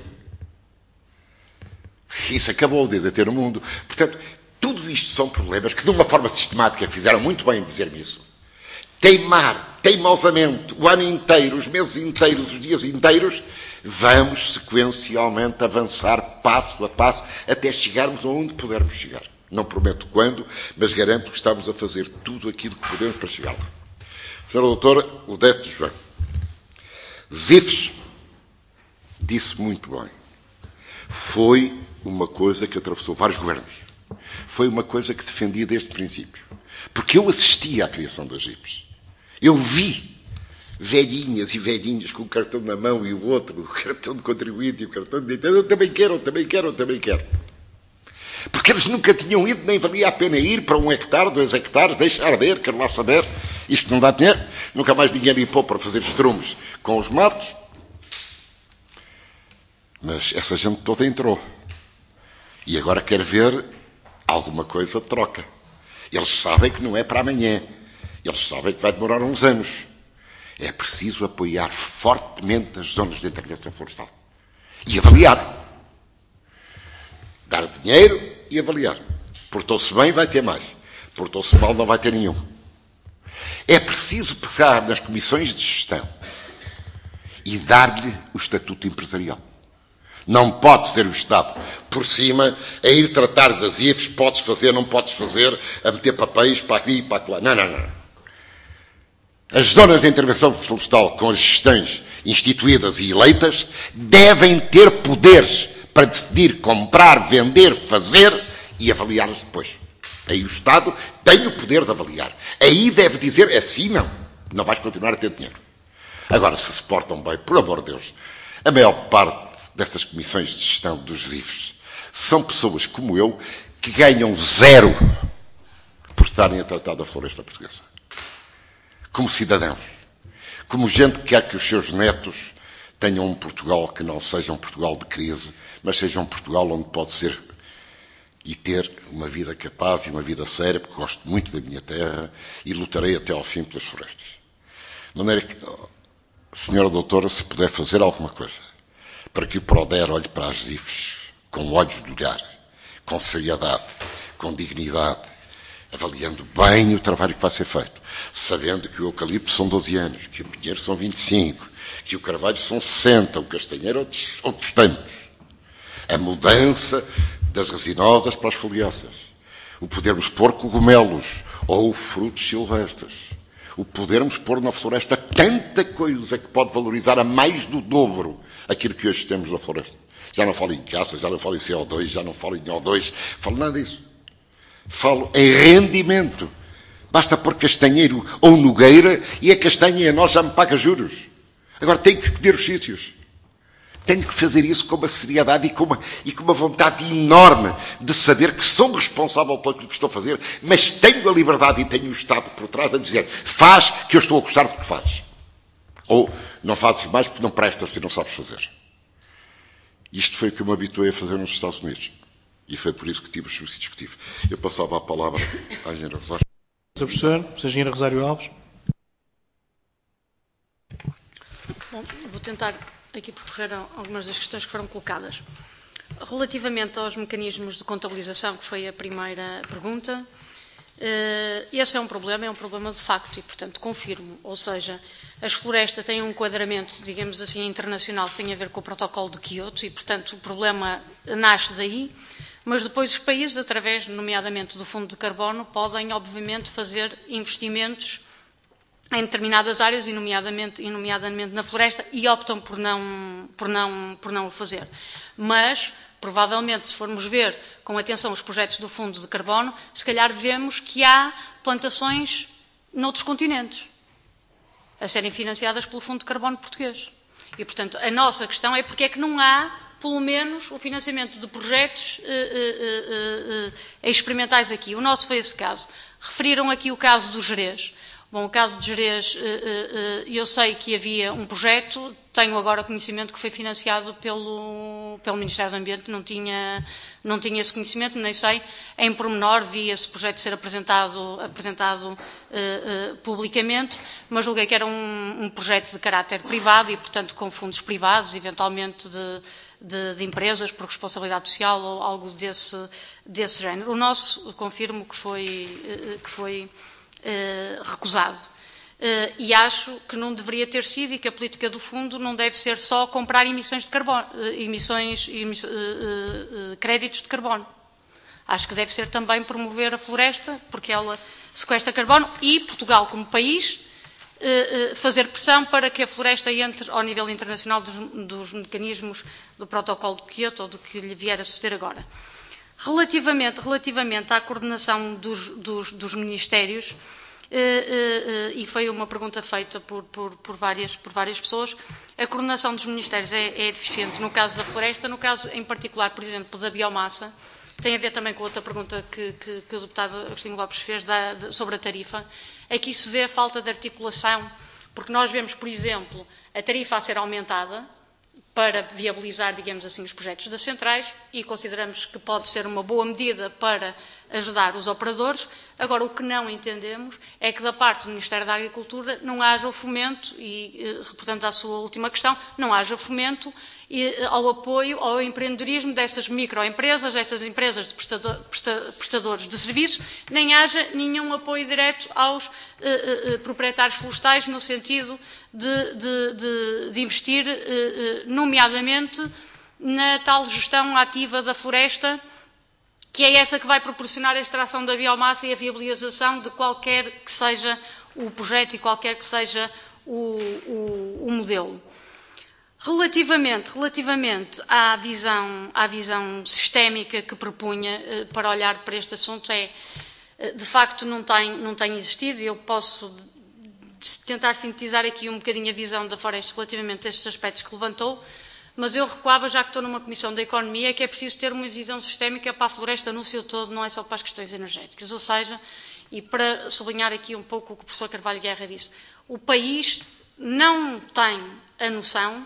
Isso acabou o D D T no mundo. Portanto, tudo isto são problemas que, de uma forma sistemática, fizeram muito bem em dizer-me isso. Teimar, teimosamente, o ano inteiro, os meses inteiros, os dias inteiros, vamos sequencialmente avançar passo a passo até chegarmos aonde pudermos chegar. Não prometo quando, mas garanto que estamos a fazer tudo aquilo que podemos para chegar lá. Senhora Doutora Odete João, Zifes disse muito bem. Foi uma coisa que atravessou vários governos. Foi uma coisa que defendia desde o princípio. Porque eu assisti à criação das Zifes. Eu vi velhinhas e velhinhos com o cartão na mão e o outro, o cartão de contribuinte e o cartão de... Eu também quero, eu também quero, eu também quero. Porque eles nunca tinham ido, nem valia a pena ir para um hectare, dois hectares, deixar de ir, quero lá saber. Isto não dá dinheiro. Nunca mais ninguém limpou para fazer estrumes com os matos. Mas essa gente toda entrou. E agora quer ver alguma coisa de troca. Eles sabem que não é para amanhã. Eles sabem que vai demorar uns anos. É preciso apoiar fortemente as zonas de intervenção florestal. E avaliar. Dar dinheiro e avaliar. Portou-se bem, vai ter mais. Portou-se mal, não vai ter nenhum. É preciso pegar nas comissões de gestão e dar-lhe o estatuto empresarial. Não pode ser o Estado por cima a ir tratar das I Fs, podes fazer, não podes fazer, a meter papéis para aqui e para lá. Não, não, não. As zonas de intervenção florestal com as gestões instituídas e eleitas devem ter poderes para decidir comprar, vender, fazer e avaliá-las depois. Aí o Estado tem o poder de avaliar. Aí deve dizer assim não. Não vais continuar a ter dinheiro. Agora, se se portam bem, por amor de Deus, a maior parte dessas comissões de gestão dos I F Es são pessoas como eu que ganham zero por estarem a tratar da floresta portuguesa. Como cidadãos. Como gente que quer que os seus netos tenham um Portugal que não seja um Portugal de crise, mas seja um Portugal onde pode ser e ter uma vida capaz e uma vida séria, porque gosto muito da minha terra e lutarei até ao fim pelas florestas. De maneira que, senhora doutora, se puder fazer alguma coisa para que o Proder olhe para as I F Es com olhos de olhar, com seriedade, com dignidade, avaliando bem o trabalho que vai ser feito, sabendo que o eucalipto são doze anos, que o pinheiro são vinte e cinco, que o carvalho são sessenta, o castanheiro outros, outros tantos. A mudança das resinosas para as folhosas, o podermos pôr cogumelos ou frutos silvestres, o podermos pôr na floresta tanta coisa que pode valorizar a mais do dobro aquilo que hoje temos na floresta. Já não falo em caça, já não falo em C O dois, já não falo em O dois, falo nada disso. Falo em rendimento. Basta pôr castanheiro ou nogueira e a castanha a nós já me paga juros. Agora tenho que escolher os sítios. Tenho que fazer isso com uma seriedade e com uma, e com uma vontade enorme de saber que sou responsável pelo que estou a fazer, mas tenho a liberdade e tenho o Estado por trás a dizer faz que eu estou a gostar do que fazes. Ou não fazes mais porque não prestas e não sabes fazer. Isto foi o que eu me habituei a fazer nos Estados Unidos. E foi por isso que tive os subsídios que tive. Eu passava a palavra à engenheira Rosário. senhor Professor, senhor engenheiro Rosário Alves. Bom, vou tentar aqui percorrer algumas das questões que foram colocadas. Relativamente aos mecanismos de contabilização, que foi a primeira pergunta, esse é um problema, é um problema de facto e, portanto, confirmo. Ou seja, as florestas têm um enquadramento, digamos assim, internacional que tem a ver com o protocolo de Quioto e, portanto, o problema nasce daí, mas depois os países, através, nomeadamente, do Fundo de Carbono, podem, obviamente, fazer investimentos em determinadas áreas, e nomeadamente, e nomeadamente na floresta, e optam por não, por, não, por não o fazer. Mas, provavelmente, se formos ver com atenção os projetos do Fundo de Carbono, se calhar vemos que há plantações noutros continentes a serem financiadas pelo Fundo de Carbono português. E, portanto, a nossa questão é porque é que não há, pelo menos, o financiamento de projetos uh, uh, uh, uh, experimentais aqui. O nosso foi esse caso. Referiram aqui o caso do Gerês. Bom, o caso de Gerês, eu sei que havia um projeto, tenho agora conhecimento que foi financiado pelo, pelo Ministério do Ambiente, não tinha, não tinha esse conhecimento, nem sei, em pormenor, vi esse projeto ser apresentado, apresentado uh, uh, publicamente, mas julguei que era um, um projeto de caráter privado e, portanto, com fundos privados, eventualmente de, de, de empresas por responsabilidade social ou algo desse, desse género. O nosso, confirmo que foi... Uh, que foi Uh, recusado. Uh, e acho que não deveria ter sido e que a política do fundo não deve ser só comprar emissões de carbono, uh, emissões, emiss, uh, uh, uh, créditos de carbono. Acho que deve ser também promover a floresta, porque ela sequestra carbono, e Portugal, como país, uh, uh, fazer pressão para que a floresta entre ao nível internacional dos, dos mecanismos do protocolo de Quioto ou do que lhe vier a suceder agora. Relativamente, relativamente à coordenação dos, dos, dos ministérios, eh, eh, e foi uma pergunta feita por, por, por, várias, por várias pessoas, a coordenação dos ministérios é, é deficiente no caso da floresta, no caso em particular, por exemplo, da biomassa, tem a ver também com outra pergunta que, que, que o deputado Agostinho Lopes fez da, de, sobre a tarifa, aqui se vê a falta de articulação, porque nós vemos, por exemplo, a tarifa a ser aumentada, para viabilizar, digamos assim, os projetos das centrais e consideramos que pode ser uma boa medida para ajudar os operadores. Agora, o que não entendemos é que da parte do Ministério da Agricultura não haja o fomento, e, portanto, à sua última questão, não haja fomento ao apoio ao empreendedorismo dessas microempresas, dessas empresas de prestador, presta, prestadores de serviços, nem haja nenhum apoio direto aos uh, uh, proprietários florestais no sentido de, de, de, de investir, uh, uh, nomeadamente, na tal gestão ativa da floresta, que é essa que vai proporcionar a extração da biomassa e a viabilização de qualquer que seja o projeto e qualquer que seja o, o, o modelo. Relativamente, relativamente à visão, à visão sistémica que propunha eh, para olhar para este assunto, é, de facto não tem, não tem existido, e eu posso tentar sintetizar aqui um bocadinho a visão da Forest relativamente a estes aspectos que levantou, mas eu recuava, já que estou numa Comissão da Economia, que é preciso ter uma visão sistémica para a floresta no seu todo, não é só para as questões energéticas. Ou seja, e para sublinhar aqui um pouco o que o professor Carvalho Guerra disse, o país não tem a noção,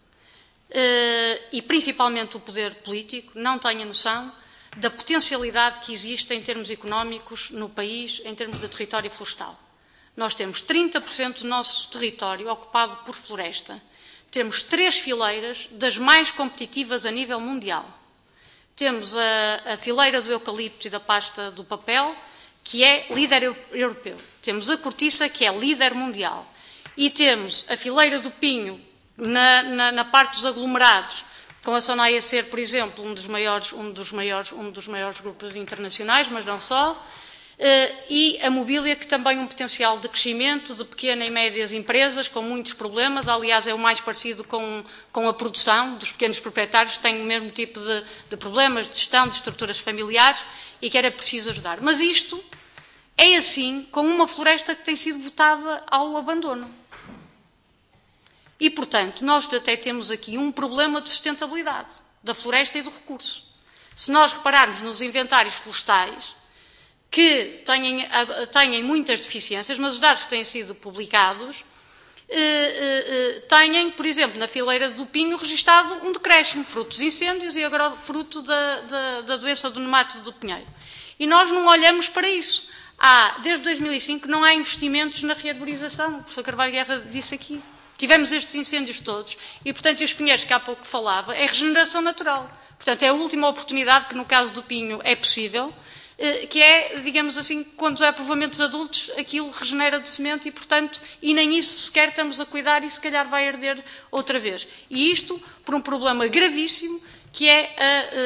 e principalmente o poder político, não tem a noção da potencialidade que existe em termos económicos no país, em termos de território florestal. Nós temos trinta por cento do nosso território ocupado por floresta. Temos três fileiras das mais competitivas a nível mundial. Temos a, a fileira do eucalipto e da pasta do papel, que é líder europeu. Temos a cortiça, que é líder mundial. E temos a fileira do pinho, na, na, na parte dos aglomerados, com a Sonae a ser, por exemplo, um dos maiores, um dos maiores, um dos maiores grupos internacionais, mas não só, e a mobília, que também um potencial de crescimento de pequenas e médias empresas, com muitos problemas, aliás, é o mais parecido com, com a produção dos pequenos proprietários, que têm o mesmo tipo de, de problemas de gestão, de estruturas familiares, e que era preciso ajudar. Mas isto é assim com uma floresta que tem sido votada ao abandono. E, portanto, nós até temos aqui um problema de sustentabilidade da floresta e do recurso. Se nós repararmos nos inventários florestais, que têm, têm muitas deficiências, mas os dados que têm sido publicados eh, eh, têm, por exemplo, na fileira do pinho, registado um decréscimo, fruto dos incêndios e agora fruto da, da, da doença do nemato do pinheiro. E nós não olhamos para isso. Há, desde dois mil e cinco, não há investimentos na rearborização. O professor Carvalho Guerra disse aqui. Tivemos estes incêndios todos e, portanto, os pinheiros que há pouco falava, é regeneração natural. Portanto, é a última oportunidade que, no caso do pinho, é possível, que é, digamos assim, quando há povoamentos adultos, aquilo regenera de semente e, portanto, e nem isso sequer estamos a cuidar e, se calhar, vai arder outra vez. E isto por um problema gravíssimo, que é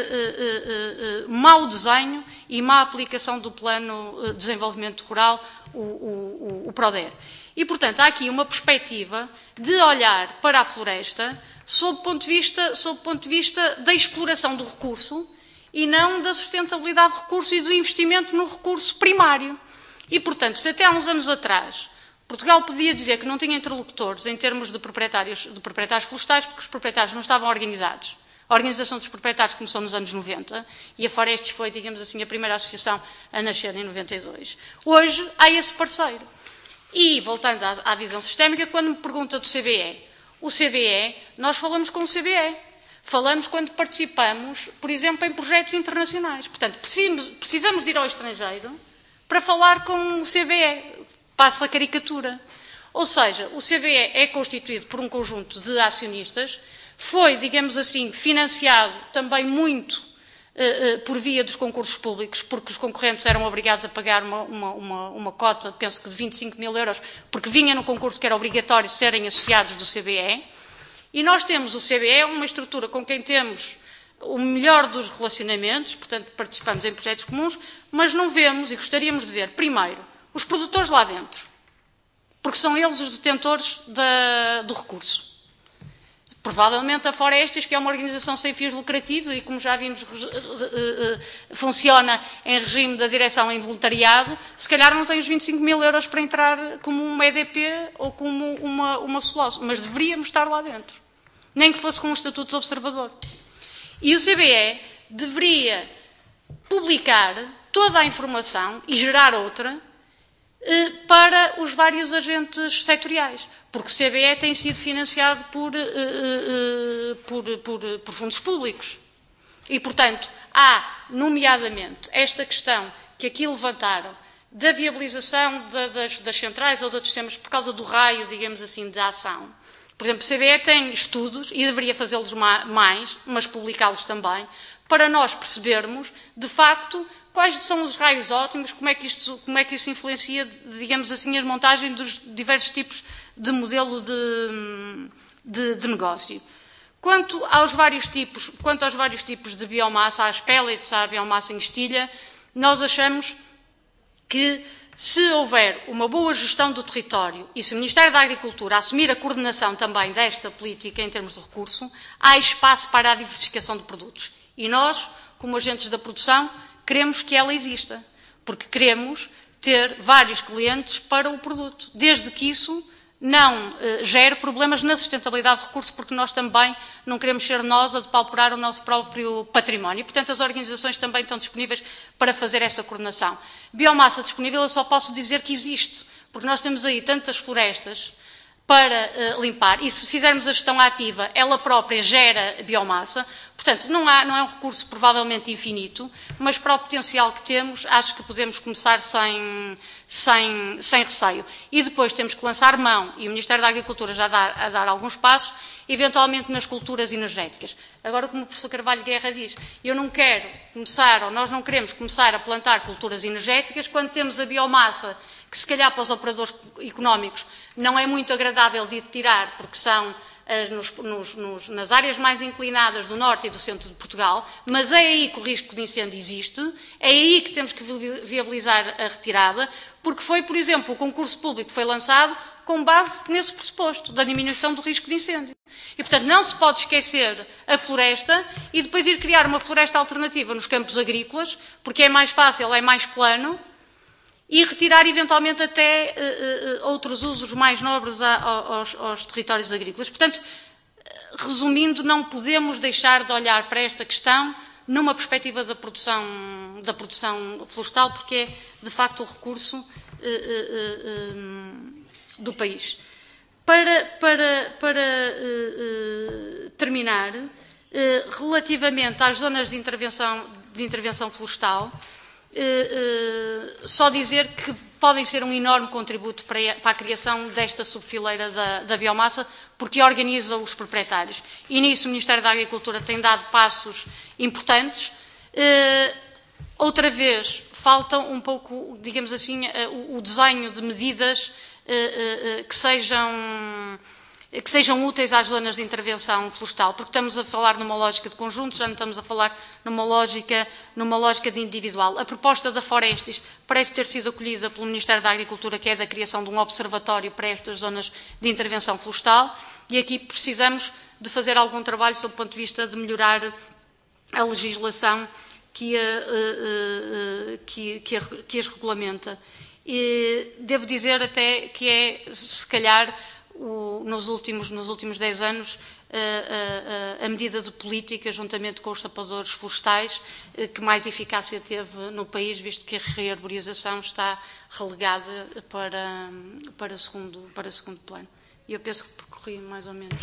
o mau desenho e má aplicação do Plano de Desenvolvimento Rural, o, o, o, o PRODER. E, portanto, há aqui uma perspectiva de olhar para a floresta sob o ponto de vista, sob o ponto de vista da exploração do recurso e não da sustentabilidade do recurso e do investimento no recurso primário. E, portanto, se até há uns anos atrás Portugal podia dizer que não tinha interlocutores em termos de proprietários, de proprietários florestais, porque os proprietários não estavam organizados. A organização dos proprietários começou nos anos noventa e a Forestes foi, digamos assim, a primeira associação a nascer em noventa e dois. Hoje há esse parceiro. E, voltando à, à visão sistémica, quando me pergunta do C B E, o C B E, nós falamos com o C B E. Falamos quando participamos, por exemplo, em projetos internacionais. Portanto, precisamos, precisamos de ir ao estrangeiro para falar com o C B E. Passa a caricatura. Ou seja, o C B E é constituído por um conjunto de acionistas, foi, digamos assim, financiado também muito por via dos concursos públicos, porque os concorrentes eram obrigados a pagar uma, uma, uma, uma cota, penso que de vinte e cinco mil euros, porque vinha no concurso que era obrigatório serem associados do C B E. E nós temos o C B E, uma estrutura com quem temos o melhor dos relacionamentos, portanto participamos em projetos comuns, mas não vemos, e gostaríamos de ver, primeiro, os produtores lá dentro, porque são eles os detentores da, do recurso. Provavelmente a Forestes, que é uma organização sem fins lucrativos e, como já vimos, funciona em regime da direção em voluntariado, se calhar não tem os vinte e cinco mil euros para entrar como um E D P ou como uma, uma SOLOS, mas deveríamos estar lá dentro, nem que fosse com um estatuto de observador. E o C B E deveria publicar toda a informação e gerar outra para os vários agentes setoriais, porque o C B E tem sido financiado por, por, por, por fundos públicos. E, portanto, há, nomeadamente, esta questão que aqui levantaram da viabilização de, das, das centrais ou de outros sistemas por causa do raio, digamos assim, de ação. Por exemplo, o C B E tem estudos, e deveria fazê-los mais, mas publicá-los também, para nós percebermos, de facto, quais são os raios ótimos, como é que, isto, como é que isso influencia, digamos assim, a montagem dos diversos tipos de modelo de, de, de negócio. Quanto aos vários tipos, quanto aos vários tipos de biomassa, às pellets, à biomassa em estilha, nós achamos que se houver uma boa gestão do território e se o Ministério da Agricultura assumir a coordenação também desta política em termos de recurso, há espaço para a diversificação de produtos. E nós, como agentes da produção, queremos que ela exista, porque queremos ter vários clientes para o produto, desde que isso não eh, gere problemas na sustentabilidade do recurso, porque nós também não queremos ser nós a depauperar o nosso próprio património. E, portanto, as organizações também estão disponíveis para fazer essa coordenação. Biomassa disponível, eu só posso dizer que existe, porque nós temos aí tantas florestas para uh, limpar, e se fizermos a gestão ativa, ela própria gera biomassa. Portanto, não, há, não é um recurso provavelmente infinito, mas para o potencial que temos, acho que podemos começar sem, sem, sem receio. E depois temos que lançar mão, e o Ministério da Agricultura já dá a dar alguns passos, eventualmente nas culturas energéticas. Agora, como o professor Carvalho Guerra diz, eu não quero começar, ou nós não queremos começar a plantar culturas energéticas quando temos a biomassa, que se calhar para os operadores económicos não é muito agradável de tirar, porque são as, nos, nos, nos, nas áreas mais inclinadas do norte e do centro de Portugal, mas é aí que o risco de incêndio existe, é aí que temos que viabilizar a retirada, porque foi, por exemplo, o concurso público foi lançado com base nesse pressuposto da diminuição do risco de incêndio. E, portanto, não se pode esquecer a floresta e depois ir criar uma floresta alternativa nos campos agrícolas, porque é mais fácil, é mais plano, e retirar eventualmente até uh, uh, outros usos mais nobres a, a, aos, aos territórios agrícolas. Portanto, resumindo, não podemos deixar de olhar para esta questão numa perspectiva da produção, da produção florestal, porque é, de facto, o recurso uh, uh, uh, do país. Para, para, para uh, uh, terminar, uh, relativamente às zonas de intervenção, de intervenção florestal, Uh, uh, só dizer que podem ser um enorme contributo para a, para a criação desta subfileira da, da biomassa, porque organiza os proprietários. E nisso o Ministério da Agricultura tem dado passos importantes. Uh, outra vez, falta um pouco, digamos assim, uh, o, o desenho de medidas uh, uh, que sejam... que sejam úteis às zonas de intervenção florestal, porque estamos a falar numa lógica de conjunto, já não estamos a falar numa lógica, numa lógica de individual. A proposta da Forestis parece ter sido acolhida pelo Ministério da Agricultura, que é da criação de um observatório para estas zonas de intervenção florestal, e aqui precisamos de fazer algum trabalho sob o ponto de vista de melhorar a legislação que, a, que, que, a, que as regulamenta. E devo dizer até que é, se calhar, O, nos, últimos, nos últimos dez anos, a, a, a medida de política, juntamente com os tapadores florestais, que mais eficácia teve no país, visto que a rearborização está relegada para, para, segundo, para segundo plano. E eu penso que percorri mais ou menos.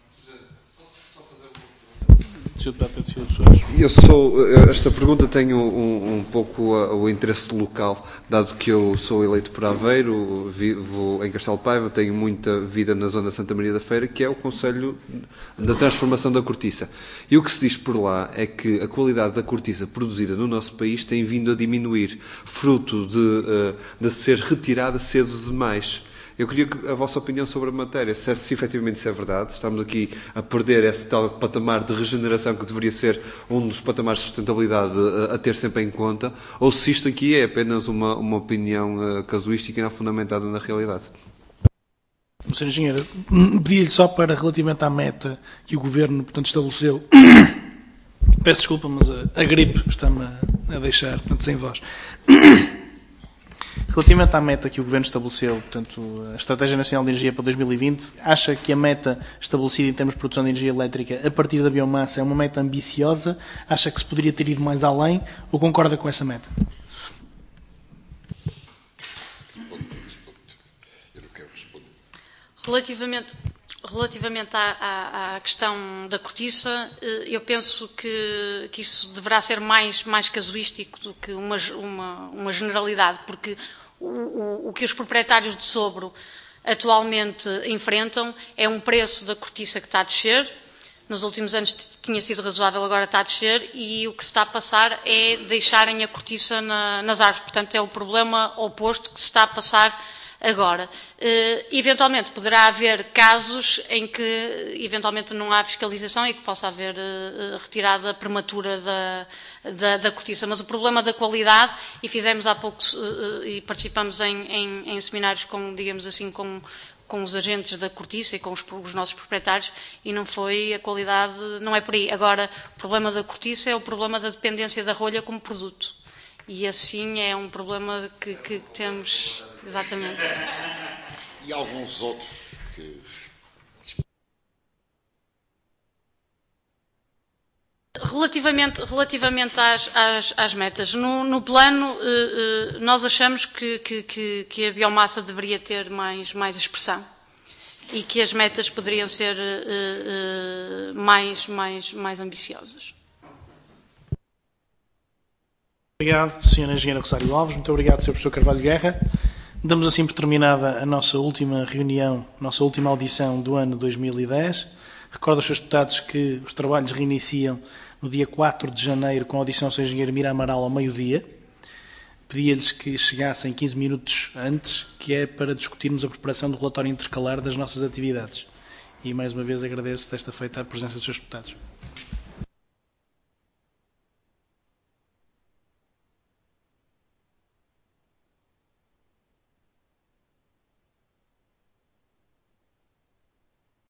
Eu sou, esta pergunta tem um, um pouco o interesse local, dado que eu sou eleito por Aveiro, vivo em Castelo Paiva, tenho muita vida na zona de Santa Maria da Feira, que é o Conselho da Transformação da Cortiça. E o que se diz por lá é que a qualidade da cortiça produzida no nosso país tem vindo a diminuir, fruto de, de ser retirada cedo demais. Eu queria a vossa opinião sobre a matéria, se, se efetivamente isso é verdade, estamos aqui a perder esse tal patamar de regeneração que deveria ser um dos patamares de sustentabilidade a, a ter sempre em conta, ou se isto aqui é apenas uma, uma opinião uh, casuística e não fundamentada na realidade. senhor Engenheiro, pedi-lhe só para, relativamente à meta que o Governo, portanto, estabeleceu, peço desculpa, mas a, a gripe está-me a, a deixar, portanto, sem voz. Relativamente à meta que o Governo estabeleceu, portanto, a Estratégia Nacional de Energia para dois mil e vinte, acha que a meta estabelecida em termos de produção de energia elétrica a partir da biomassa é uma meta ambiciosa? Acha que se poderia ter ido mais além ou concorda com essa meta? Eu não quero responder. Relativamente, relativamente à, à, à questão da cortiça, eu penso que, que isso deverá ser mais, mais casuístico do que uma, uma, uma generalidade, porque o, o, o que os proprietários de Sobro atualmente enfrentam é um preço da cortiça que está a descer. Nos últimos anos tinha sido razoável, agora está a descer, e o que se está a passar é deixarem a cortiça na, nas árvores. Portanto, é o problema oposto que se está a passar agora. Uh, eventualmente poderá haver casos em que eventualmente não há fiscalização e que possa haver uh, retirada prematura da, da, da cortiça, mas o problema da qualidade, e fizemos há pouco uh, e participamos em, em, em seminários com, digamos assim, com, com os agentes da cortiça e com os, os nossos proprietários, e não foi a qualidade, não é por aí. Agora, o problema da cortiça é o problema da dependência da rolha como produto, e assim é um problema que, que temos. Exatamente. E alguns outros que... Relativamente, relativamente às, às, às metas, no, no plano eh, eh, nós achamos que, que, que, que a biomassa deveria ter mais, mais expressão e que as metas poderiam ser eh, eh, mais, mais, mais ambiciosas. Obrigado, senhora Engenheira Rosário Alves. Muito obrigado, senhor Professor Carvalho Guerra. Damos assim por terminada a nossa última reunião, a nossa última audição do ano dois mil e dez. Recordo aos seus deputados que os trabalhos reiniciam no dia quatro de janeiro com a audição ao senhor Engenheiro Mira Amaral ao meio-dia. Pedia-lhes que chegassem quinze minutos antes, que é para discutirmos a preparação do relatório intercalar das nossas atividades. E mais uma vez agradeço desta feita a presença dos seus deputados.